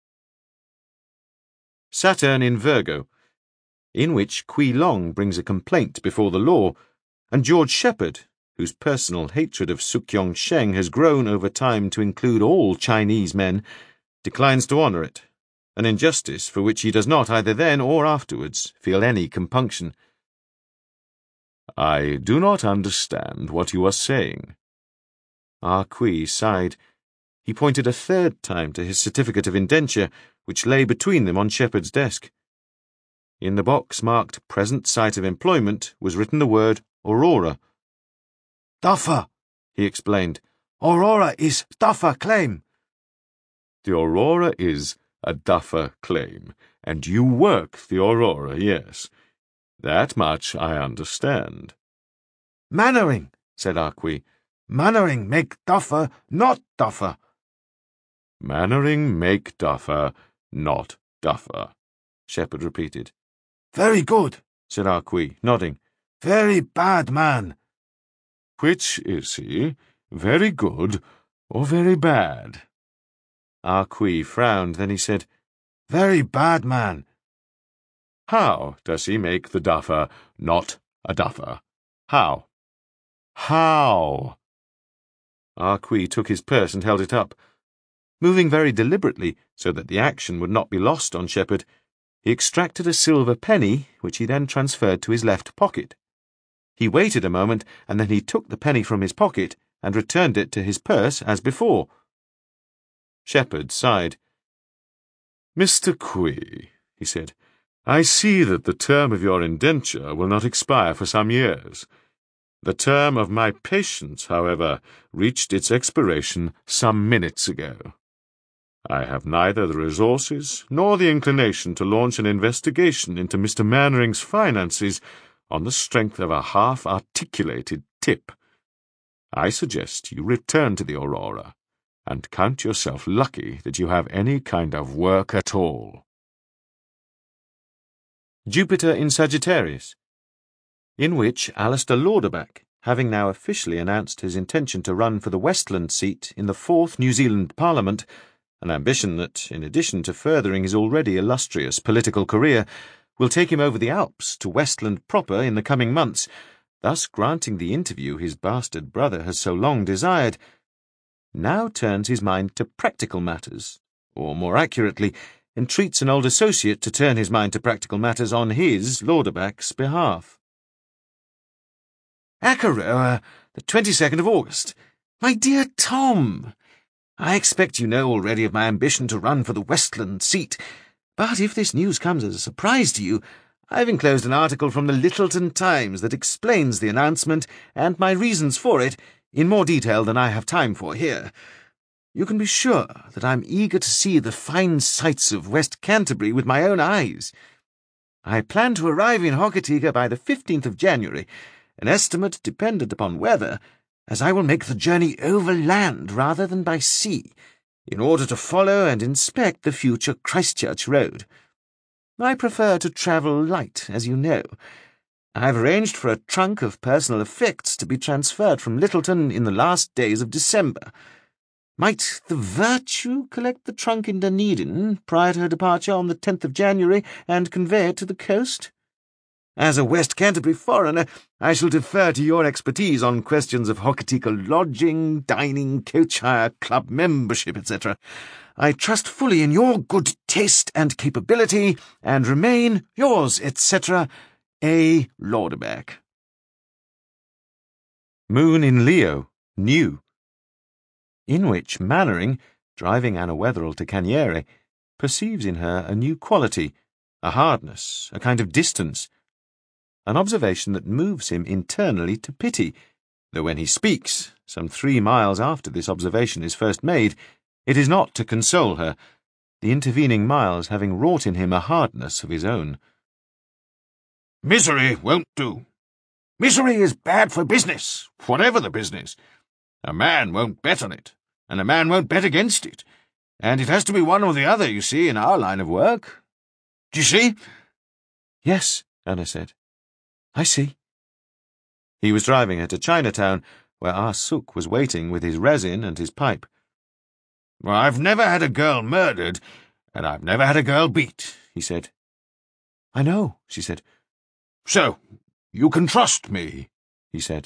Saturn in Virgo, in which Qui Long brings a complaint before the law, and George Shepherd, whose personal hatred of Sukyong Sheng has grown over time to include all Chinese men, declines to honour it, an injustice for which he does not either then or afterwards feel any compunction. I do not understand what you are saying. Ah Kui sighed. He pointed a third time to his certificate of indenture, which lay between them on Shepherd's desk. In the box marked Present Site of Employment was written the word Aurora. Duffer, he explained. Aurora is Duffer claim. The Aurora is a Duffer claim, and you work the Aurora, yes. That much I understand. Mannering, said Ah Kui. Mannering make Duffer not Duffer. Mannering make Duffer not Duffer, Shepherd repeated. Very good, said Ah Kui, nodding. Very bad man. Which is he, very good or very bad? Ah Kui frowned, then he said, Very bad man. How does he make the Duffer not a Duffer? How? How? Ah Kui took his purse and held it up. Moving very deliberately, so that the action would not be lost on Shepherd, he extracted a silver penny, which he then transferred to his left pocket. He waited a moment, and then he took the penny from his pocket and returned it to his purse as before. Shepherd sighed. Mr. Kui, he said, I see that the term of your indenture will not expire for some years. The term of my patience, however, reached its expiration some minutes ago. I have neither the resources nor the inclination to launch an investigation into Mr. Mannering's finances on the strength of a half-articulated tip. I suggest you return to the Aurora and count yourself lucky that you have any kind of work at all. Jupiter in Sagittarius, in which Alistair Lauderback, having now officially announced his intention to run for the Westland seat in the 4th New Zealand Parliament, an ambition that, in addition to furthering his already illustrious political career, will take him over the Alps to Westland proper in the coming months, thus granting the interview his bastard brother has so long desired, now turns his mind to practical matters, or more accurately, entreats an old associate to turn his mind to practical matters on his, Lauderback's, behalf. Akaroa, the 22nd of August. My dear Tom, I expect you know already of my ambition to run for the Westland seat, but if this news comes as a surprise to you, I've enclosed an article from the Littleton Times that explains the announcement and my reasons for it in more detail than I have time for here. You can be sure that I'm eager to see the fine sights of West Canterbury with my own eyes. I plan to arrive in Hokitika by the 15th of January, an estimate dependent upon weather, as I will make the journey overland rather than by sea, in order to follow and inspect the future Christchurch road. I prefer to travel light, as you know. I've arranged for a trunk of personal effects to be transferred from Littleton in the last days of December. Might the Virtue collect the trunk in Dunedin prior to her departure on the 10th of January and convey it to the coast? As a West Canterbury foreigner, I shall defer to your expertise on questions of Hokitika lodging, dining, coach hire, club membership, etc. I trust fully in your good taste and capability, and remain yours, etc., A. Lauderback. Moon in Leo, new, in which Mannering, driving Anna Wetherell to Caniere, perceives in her a new quality, a hardness, a kind of distance, an observation that moves him internally to pity, though when he speaks, some 3 miles after this observation is first made, it is not to console her, the intervening miles having wrought in him a hardness of his own. Misery won't do. Misery is bad for business, whatever the business. A man won't bet on it, and a man won't bet against it, and it has to be one or the other, you see, in our line of work. Do you see? Yes, Anna said. I see. He was driving her to Chinatown, where Ah Suk was waiting with his resin and his pipe. Well, I've never had a girl murdered, and I've never had a girl beat, he said. I know, she said. So, you can trust me, he said.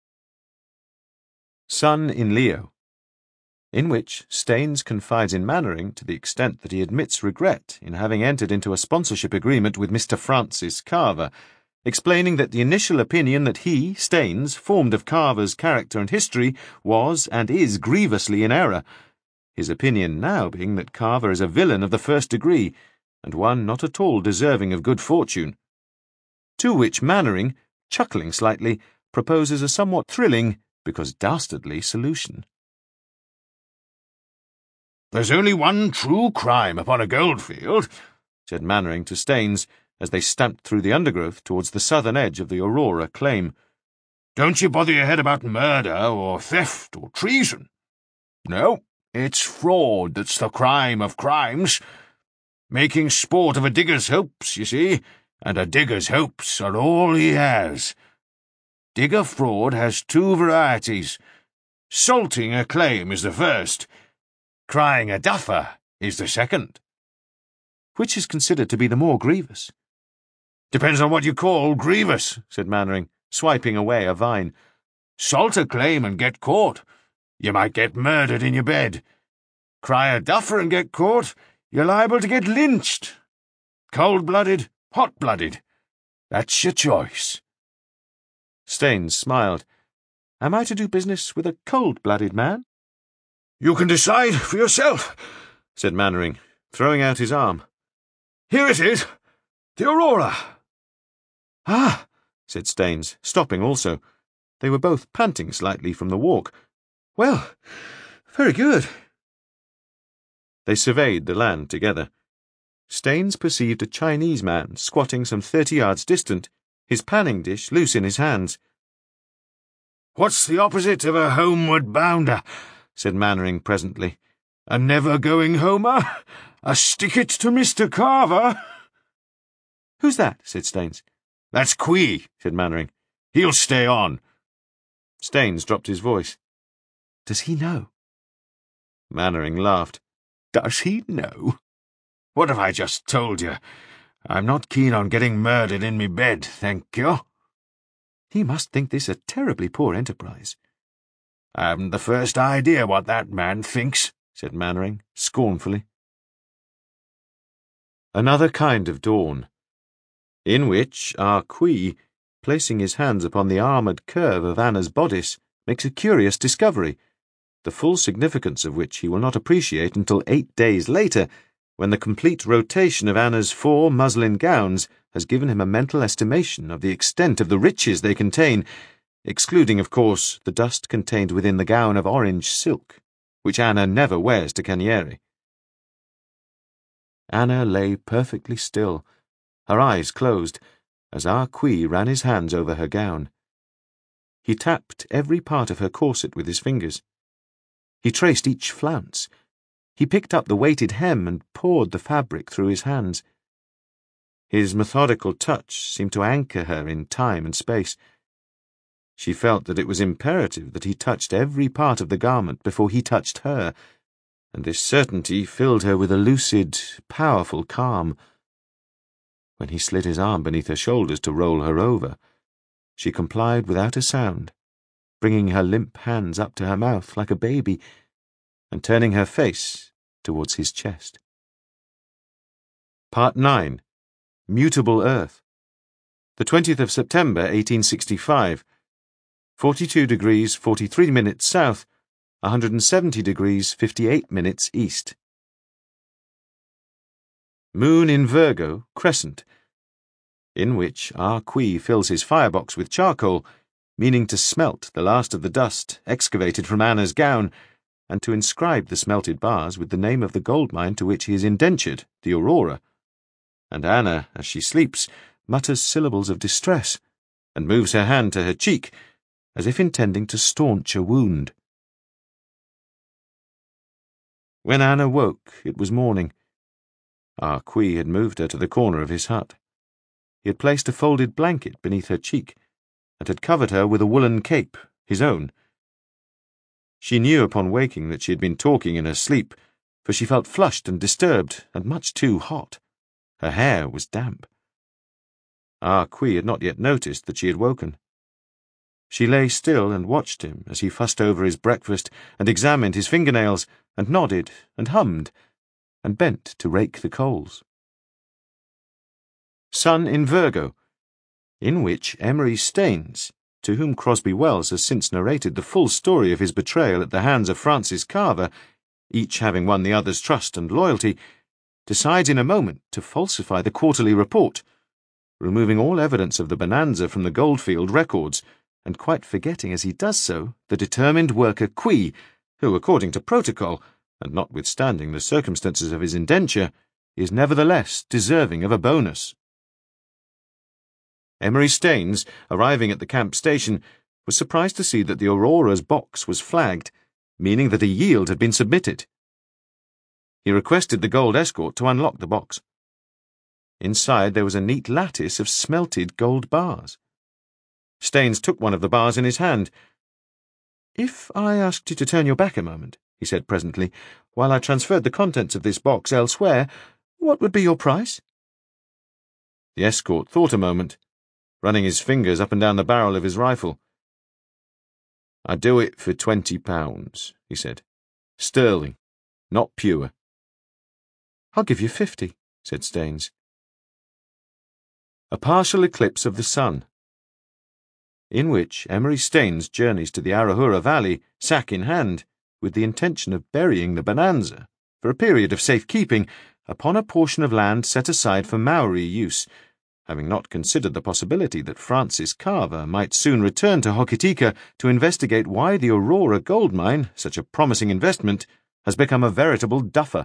Sun in Leo, in which Staines confides in Mannering to the extent that he admits regret in having entered into a sponsorship agreement with Mr. Francis Carver, explaining that the initial opinion that he, Staines, formed of Carver's character and history was and is grievously in error, his opinion now being that Carver is a villain of the first degree, and one not at all deserving of good fortune. To which Mannering, chuckling slightly, proposes a somewhat thrilling, because dastardly, solution. There's only one true crime upon a goldfield, said Mannering to Staines, as they stamped through the undergrowth towards the southern edge of the Aurora claim. Don't you bother your head about murder or theft or treason. No, it's fraud that's the crime of crimes. Making sport of a digger's hopes, you see, and a digger's hopes are all he has. Digger fraud has two varieties. Salting a claim is the first. Crying a duffer is the second. Which is considered to be the more grievous? Depends on what you call grievous, said Mannering, swiping away a vine. Salt a claim and get caught. You might get murdered in your bed. Cry a duffer and get caught. You're liable to get lynched. Cold-blooded, hot-blooded. That's your choice. Staines smiled. Am I to do business with a cold-blooded man? You can decide for yourself, said Mannering, throwing out his arm. Here it is, the Aurora. Ah, said Staines, stopping also. They were both panting slightly from the walk. Well, very good. They surveyed the land together. Staines perceived a Chinese man squatting some 30 yards distant, his panning dish loose in his hands. What's the opposite of a homeward bounder? Said Mannering presently. A never-going homer? A stick-it to Mr. Carver? Who's that? Said Staines. That's Quee, said Mannering. He'll stay on. Staines dropped his voice. Does he know? Mannering laughed. Does he know? What have I just told you? I'm not keen on getting murdered in me bed, thank you. He must think this a terribly poor enterprise. I haven't the first idea what that man thinks, said Mannering, scornfully. Another kind of dawn, in which Ah Quee, placing his hands upon the armoured curve of Anna's bodice, makes a curious discovery, the full significance of which he will not appreciate until 8 days later, when the complete rotation of Anna's 4 muslin gowns has given him a mental estimation of the extent of the riches they contain, excluding, of course, the dust contained within the gown of orange silk, which Anna never wears to Canieri. Anna lay perfectly still, her eyes closed, as Ah Quee ran his hands over her gown. He tapped every part of her corset with his fingers. He traced each flounce. He picked up the weighted hem and poured the fabric through his hands. His methodical touch seemed to anchor her in time and space. She felt that it was imperative that he touched every part of the garment before he touched her, and this certainty filled her with a lucid, powerful calm. When he slid his arm beneath her shoulders to roll her over, she complied without a sound, bringing her limp hands up to her mouth like a baby, and turning her face towards his chest. Part 9. Mutable Earth. The 20th of September, 1865. 42 degrees 43 minutes south, 170 degrees 58 minutes east. Moon in Virgo, crescent, in which Ah Quee fills his firebox with charcoal, meaning to smelt the last of the dust excavated from Anna's gown, and to inscribe the smelted bars with the name of the gold mine to which he is indentured, the Aurora. And Anna, as she sleeps, mutters syllables of distress, and moves her hand to her cheek, as if intending to staunch a wound. When Anna woke, it was morning. Ah Quee had moved her to the corner of his hut. he had placed a folded blanket beneath her cheek, and had covered her with a woolen cape, his own. She knew upon waking that she had been talking in her sleep, for she felt flushed and disturbed, and much too hot. Her hair was damp. Ah Kui had not yet noticed that she had woken. She lay still and watched him as he fussed over his breakfast and examined his fingernails and nodded and hummed and bent to rake the coals. Sun in Virgo, in which Emery Staines, to whom Crosby Wells has since narrated the full story of his betrayal at the hands of Francis Carver, each having won the other's trust and loyalty, decides in a moment to falsify the quarterly report, removing all evidence of the bonanza from the goldfield records, and quite forgetting as he does so the determined worker Kui, who, according to protocol, and notwithstanding the circumstances of his indenture, is nevertheless deserving of a bonus. Emery Staines, arriving at the camp station, was surprised to see that the Aurora's box was flagged, meaning that a yield had been submitted. He requested the gold escort to unlock the box. Inside there was a neat lattice of smelted gold bars. Staines took one of the bars in his hand. "If I asked you to turn your back a moment," he said presently, "while I transferred the contents of this box elsewhere, what would be your price?" The escort thought a moment, running his fingers up and down the barrel of his rifle. "I'd do it for £20, he said. "Sterling, not pure." "I'll give you 50, said Staines. A partial eclipse of the sun, in which Emery Staines journeys to the Arahura Valley, sack in hand, with the intention of burying the bonanza, for a period of safekeeping, upon a portion of land set aside for Maori use, having not considered the possibility that Francis Carver might soon return to Hokitika to investigate why the Aurora gold mine, such a promising investment, has become a veritable duffer.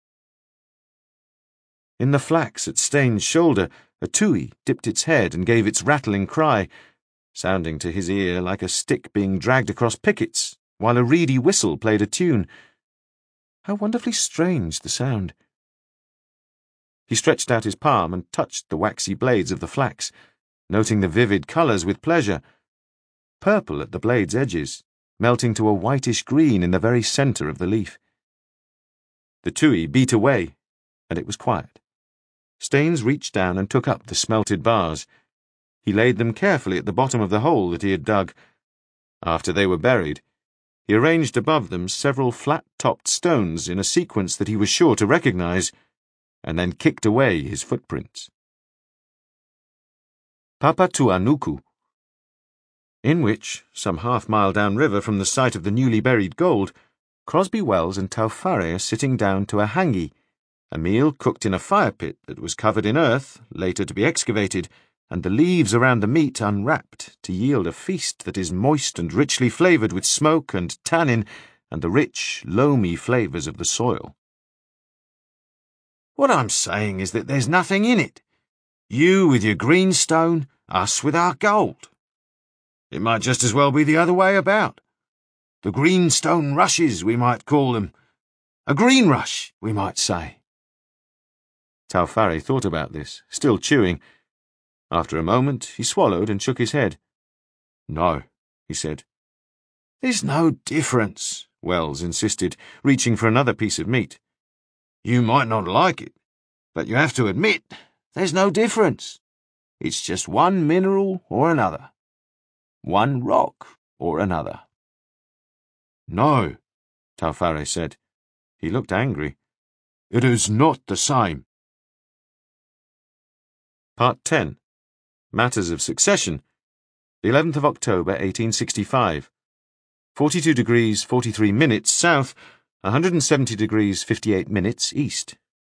In the flax at Staines' shoulder, a tui dipped its head and gave its rattling cry, sounding to his ear like a stick being dragged across pickets, while a reedy whistle played a tune. How wonderfully strange the sound! He stretched out his palm and touched the waxy blades of the flax, noting the vivid colours with pleasure. Purple at the blade's edges, melting to a whitish green in the very centre of the leaf. The tui beat away, and it was quiet. Staines reached down and took up the smelted bars. He laid them carefully at the bottom of the hole that he had dug. After they were buried, he arranged above them several flat-topped stones in a sequence that he was sure to recognize, and then kicked away his footprints. Papatuanuku, in which, some half-mile downriver from the site of the newly buried gold, Crosby Wells and Taufare are sitting down to a hangi, a meal cooked in a fire pit that was covered in earth, later to be excavated, and the leaves around the meat unwrapped to yield a feast that is moist and richly flavoured with smoke and tannin and the rich, loamy flavours of the soil. "What I'm saying is that there's nothing in it. You with your greenstone, us with our gold. It might just as well be the other way about. The greenstone rushes, we might call them. A green rush, we might say." Taufare thought about this, still chewing. After a moment, he swallowed and shook his head. "No," he said. "There's no difference," Wells insisted, reaching for another piece of meat. "You might not like it, but you have to admit there's no difference. It's just one mineral or another. One rock or another." "No," Taufare said. He looked angry. "It is not the same." Part 10. Matters of Succession. The 11th of October, 1865. 42 degrees 43 minutes south, 170 degrees 58 minutes east.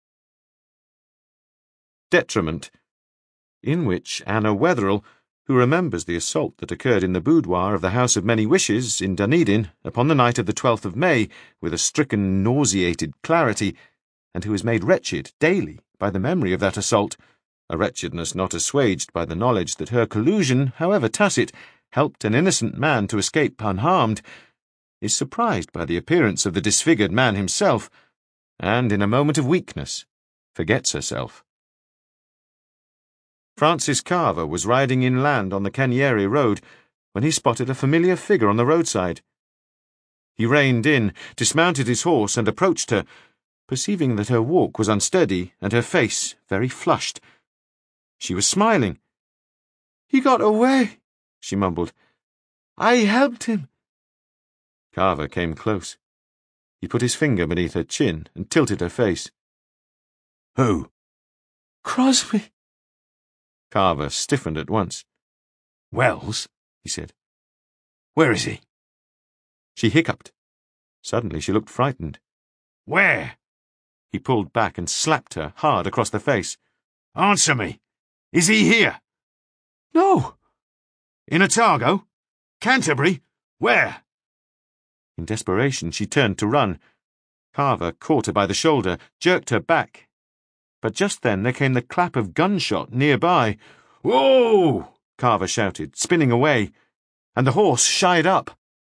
Detriment, in which Anna Wetherell, who remembers the assault that occurred in the boudoir of the House of Many Wishes in Dunedin upon the night of the 12th of May with a stricken, nauseated clarity, and who is made wretched daily by the memory of that assault, a wretchedness not assuaged by the knowledge that her collusion, however tacit, helped an innocent man to escape unharmed, is surprised by the appearance of the disfigured man himself, and, in a moment of weakness, forgets herself. Francis Carver was riding inland on the Kenyeri road when he spotted a familiar figure on the roadside. He reined in, dismounted his horse, and approached her, perceiving that her walk was unsteady and her face very flushed. She was smiling. "He got away," she mumbled. "I helped him." Carver came close. He put his finger beneath her chin and tilted her face. "Who?" "Crosby." Carver stiffened at once. "Wells?" he said. "Where is he?" She hiccuped. Suddenly she looked frightened. "Where?" He pulled back and slapped her hard across the face. "Answer me. Is he here?" "No." "In Otago? Canterbury? Where?" In desperation she turned to run. Carver caught her by the shoulder, jerked her back. But just then there came the clap of gunshot nearby. "Whoa!" Carver shouted, spinning away, and the horse shied up.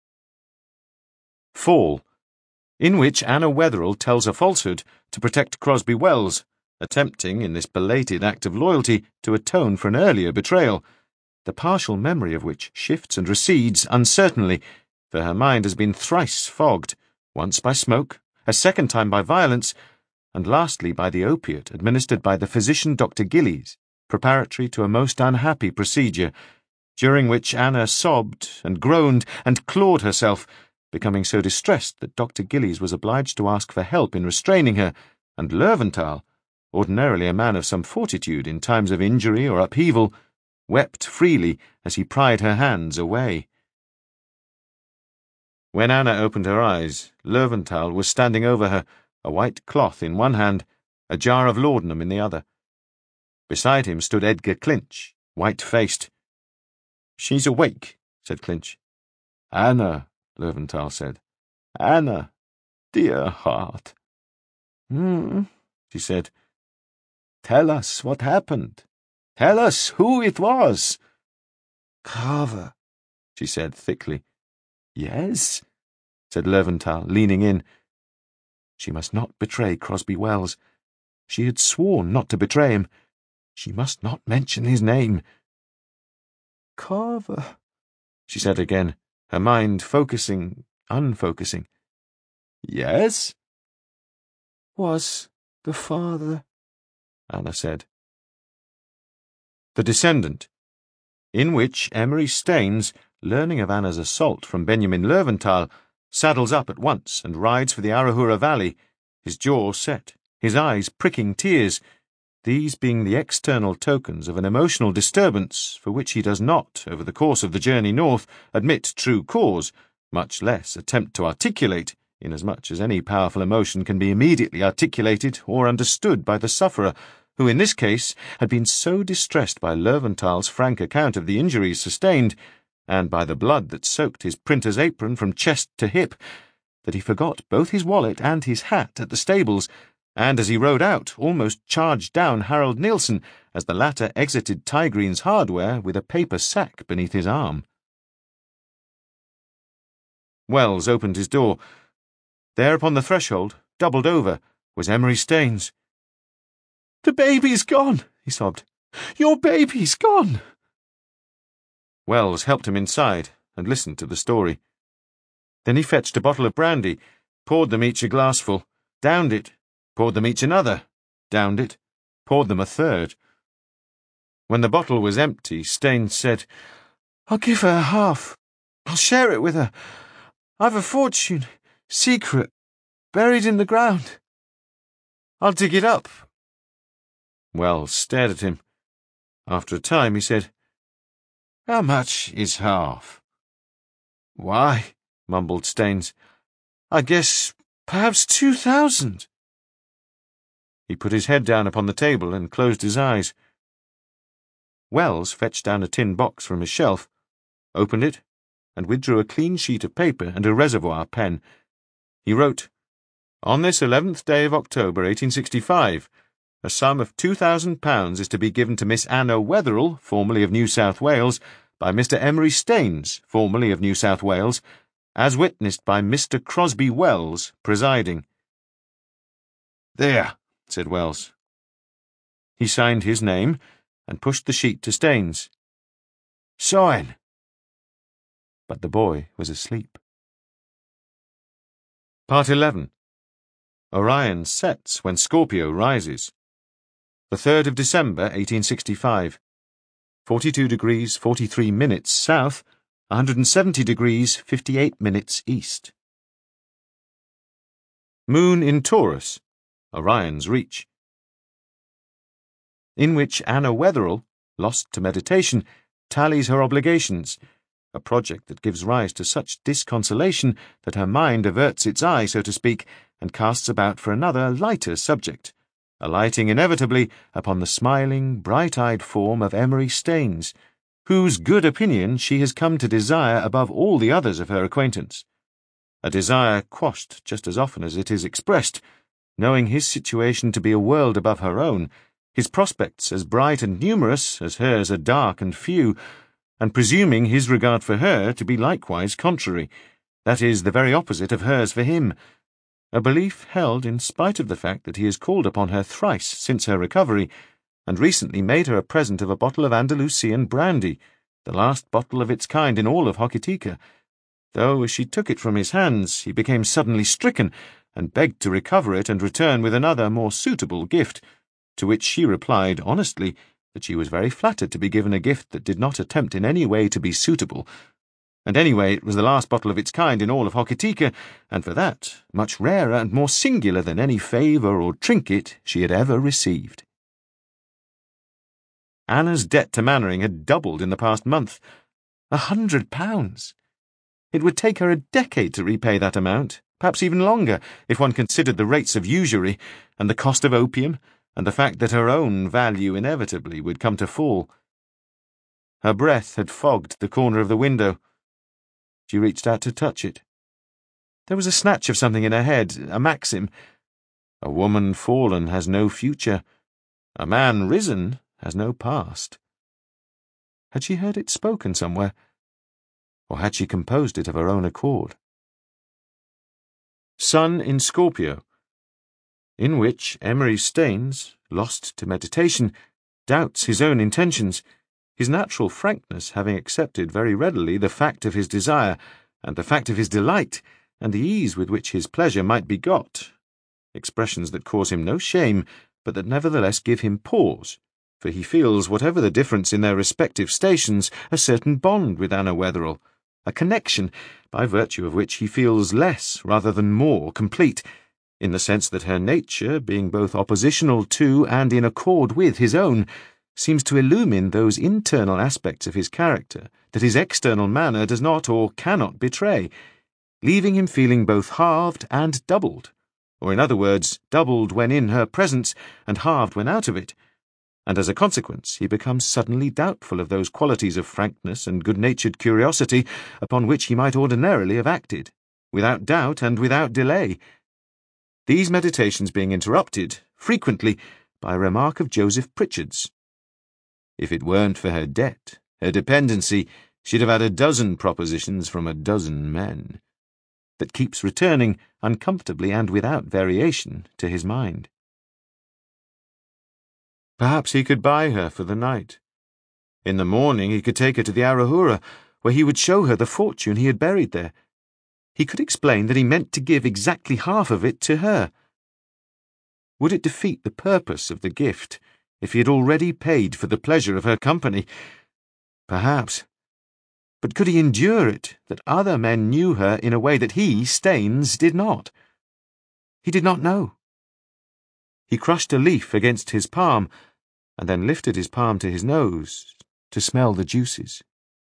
Fall, in which Anna Wetherell tells a falsehood to protect Crosby Wells, attempting, in this belated act of loyalty, to atone for an earlier betrayal, the partial memory of which shifts and recedes uncertainly, for her mind has been thrice fogged, once by smoke, a second time by violence, and lastly by the opiate administered by the physician Dr. Gillies, preparatory to a most unhappy procedure, during which Anna sobbed and groaned and clawed herself, becoming so distressed that Dr. Gillies was obliged to ask for help in restraining her, and Löwenthal, ordinarily a man of some fortitude in times of injury or upheaval, wept freely as he pried her hands away. When Anna opened her eyes, Löwenthal was standing over her, a white cloth in one hand, a jar of laudanum in the other. Beside him stood Edgar Clinch, white-faced. "She's awake," said Clinch. "Anna," Löwenthal said. "Anna, dear heart." She said. "Tell us what happened. Tell us who it was." "Carver," she said thickly. "Yes?" said Löwenthal, leaning in. She must not betray Crosby Wells. She had sworn not to betray him. She must not mention his name. "Carver," she said again, her mind focusing, unfocusing. "Yes?" "Was the father," Anna said. The Descendant, in which Emery Staines, learning of Anna's assault from Benjamin Löwenthal, saddles up at once and rides for the Arahura Valley, his jaw set, his eyes pricking tears, these being the external tokens of an emotional disturbance for which he does not, over the course of the journey north, admit true cause, much less attempt to articulate, inasmuch as any powerful emotion can be immediately articulated or understood by the sufferer, who in this case had been so distressed by Löwenthal's frank account of the injuries sustained, and by the blood that soaked his printer's apron from chest to hip, that he forgot both his wallet and his hat at the stables, and as he rode out almost charged down Harold Nielsen as the latter exited Tigreen's hardware with a paper sack beneath his arm. Wells opened his door. There upon the threshold, doubled over, was Emery Staines. "The baby's gone," he sobbed. "Your baby's gone." Wells helped him inside and listened to the story. Then he fetched a bottle of brandy, poured them each a glassful, downed it, poured them each another, downed it, poured them a third. When the bottle was empty, Staines said, "I'll give her half. I'll share it with her. I've a fortune, secret, buried in the ground. I'll dig it up." Wells stared at him. After a time he said, "How much is half?" "Why," mumbled Staines, "I guess perhaps 2,000. He put his head down upon the table and closed his eyes. Wells fetched down a tin box from his shelf, opened it, and withdrew a clean sheet of paper and a reservoir pen. He wrote, "On this 11th day of October, 1865, a sum of £2,000 is to be given to Miss Anna Wetherell, formerly of New South Wales, by Mr. Emery Staines, formerly of New South Wales, as witnessed by Mr. Crosby Wells, presiding." "There," said Wells. He signed his name, and pushed the sheet to Staines. "Sign." But the boy was asleep. Part 11. Orion sets when Scorpio rises. The 3rd of December, 1865. 42 degrees 43 minutes south, 170 degrees 58 minutes east. Moon in Taurus, Orion's reach. In which Anna Wetherell, lost to meditation, tallies her obligations, a project that gives rise to such disconsolation that her mind averts its eye, so to speak, and casts about for another, lighter subject, alighting inevitably upon the smiling, bright-eyed form of Emery Staines, whose good opinion she has come to desire above all the others of her acquaintance, a desire quashed just as often as it is expressed, knowing his situation to be a world above her own, his prospects as bright and numerous as hers are dark and few, and presuming his regard for her to be likewise contrary, that is, the very opposite of hers for him, a belief held in spite of the fact that he has called upon her thrice since her recovery, and recently made her a present of a bottle of Andalusian brandy, the last bottle of its kind in all of Hokitika, though as she took it from his hands he became suddenly stricken, and begged to recover it and return with another more suitable gift, to which she replied honestly that she was very flattered to be given a gift that did not attempt in any way to be suitable, and anyway it was the last bottle of its kind in all of Hokitika, and for that much rarer and more singular than any favour or trinket she had ever received. Anna's debt to Mannering had doubled in the past month. £100! It would take her a decade to repay that amount, perhaps even longer, if one considered the rates of usury, and the cost of opium, and the fact that her own value inevitably would come to fall. Her breath had fogged the corner of the window. She reached out to touch it. There was a snatch of something in her head, a maxim. A woman fallen has no future. A man risen has no past. Had she heard it spoken somewhere? Or had she composed it of her own accord? Sun in Scorpio, in which Emery Staines, lost to meditation, doubts his own intentions, his natural frankness having accepted very readily the fact of his desire, and the fact of his delight, and the ease with which his pleasure might be got, expressions that cause him no shame, but that nevertheless give him pause, for he feels, whatever the difference in their respective stations, a certain bond with Anna Wetherell, a connection, by virtue of which he feels less rather than more complete, in the sense that her nature, being both oppositional to and in accord with his own, seems to illumine those internal aspects of his character that his external manner does not or cannot betray, leaving him feeling both halved and doubled, or in other words, doubled when in her presence and halved when out of it, and as a consequence he becomes suddenly doubtful of those qualities of frankness and good-natured curiosity upon which he might ordinarily have acted, without doubt and without delay, these meditations being interrupted, frequently, by a remark of Joseph Pritchard's. If it weren't for her debt, her dependency, she'd have had a dozen propositions from a dozen men, that keeps returning, uncomfortably and without variation, to his mind. Perhaps he could buy her for the night. In the morning he could take her to the Arahura, where he would show her the fortune he had buried there. He could explain that he meant to give exactly half of it to her. Would it defeat the purpose of the gift if he had already paid for the pleasure of her company? Perhaps. But could he endure it that other men knew her in a way that he, Staines, did not? He did not know. He crushed a leaf against his palm, and then lifted his palm to his nose to smell the juices.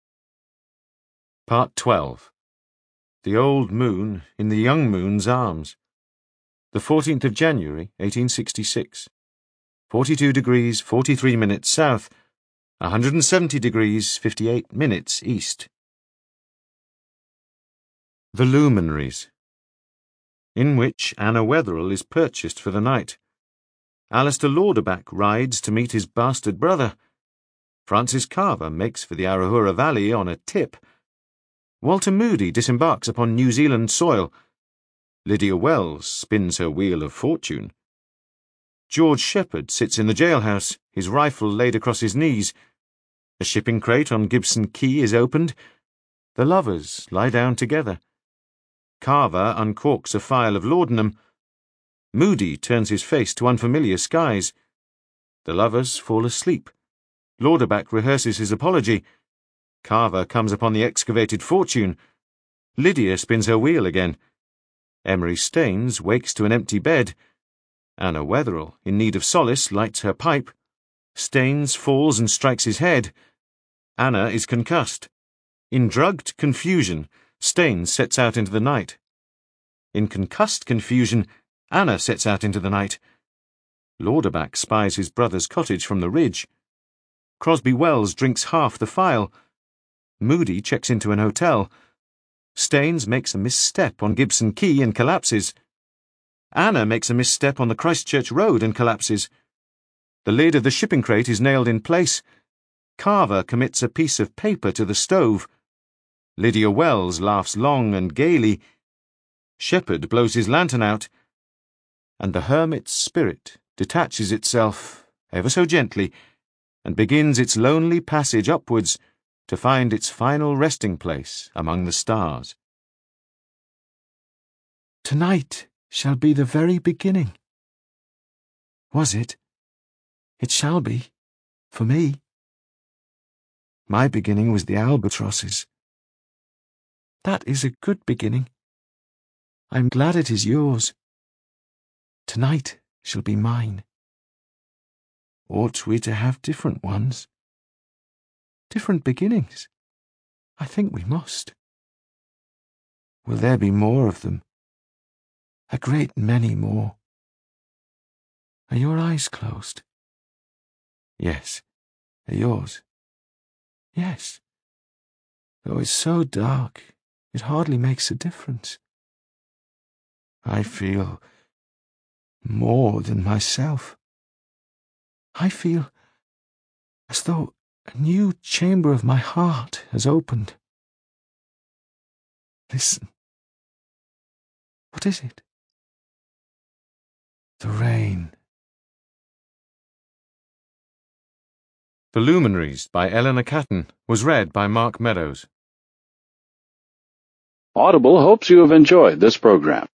Part 12. The old moon in the young moon's arms. The 14th of January, 1866. 42 degrees 43 minutes south, 170 degrees 58 minutes east. The Luminaries, in which Anna Wetherell is purchased for the night. Alistair Lauderback rides to meet his bastard brother. Francis Carver makes for the Arahura Valley on a tip. Walter Moody disembarks upon New Zealand soil. Lydia Wells spins her wheel of fortune. George Shepherd sits in the jailhouse, his rifle laid across his knees. A shipping crate on Gibson Quay is opened. The lovers lie down together. Carver uncorks a phial of laudanum. Moody turns his face to unfamiliar skies. The lovers fall asleep. Lauderback rehearses his apology. Carver comes upon the excavated fortune. Lydia spins her wheel again. Emery Staines wakes to an empty bed. Anna Wetherell, in need of solace, lights her pipe. Staines falls and strikes his head. Anna is concussed. In drugged confusion, Staines sets out into the night. In concussed confusion, Anna sets out into the night. Lauderback spies his brother's cottage from the ridge. Crosby Wells drinks half the phial. Moody checks into an hotel. Staines makes a misstep on Gibson Quay and collapses. Anna makes a misstep on the Christchurch Road and collapses. The lid of the shipping crate is nailed in place. Carver commits a piece of paper to the stove. Lydia Wells laughs long and gaily. Shepherd blows his lantern out. And the hermit's spirit detaches itself, ever so gently, and begins its lonely passage upwards to find its final resting place among the stars. Tonight shall be the very beginning. Was it? It shall be, for me. My beginning was the albatrosses. That is a good beginning. I'm glad it is yours. Tonight shall be mine. Ought we to have different ones? Different beginnings? I think we must. Will there be more of them? A great many more. Are your eyes closed? Yes. Are yours? Yes. Though it's so dark, it hardly makes a difference. I feel more than myself. I feel as though a new chamber of my heart has opened. Listen. What is it? The rain. The Luminaries by Eleanor Catton was read by Mark Meadows. Audible hopes you have enjoyed this program.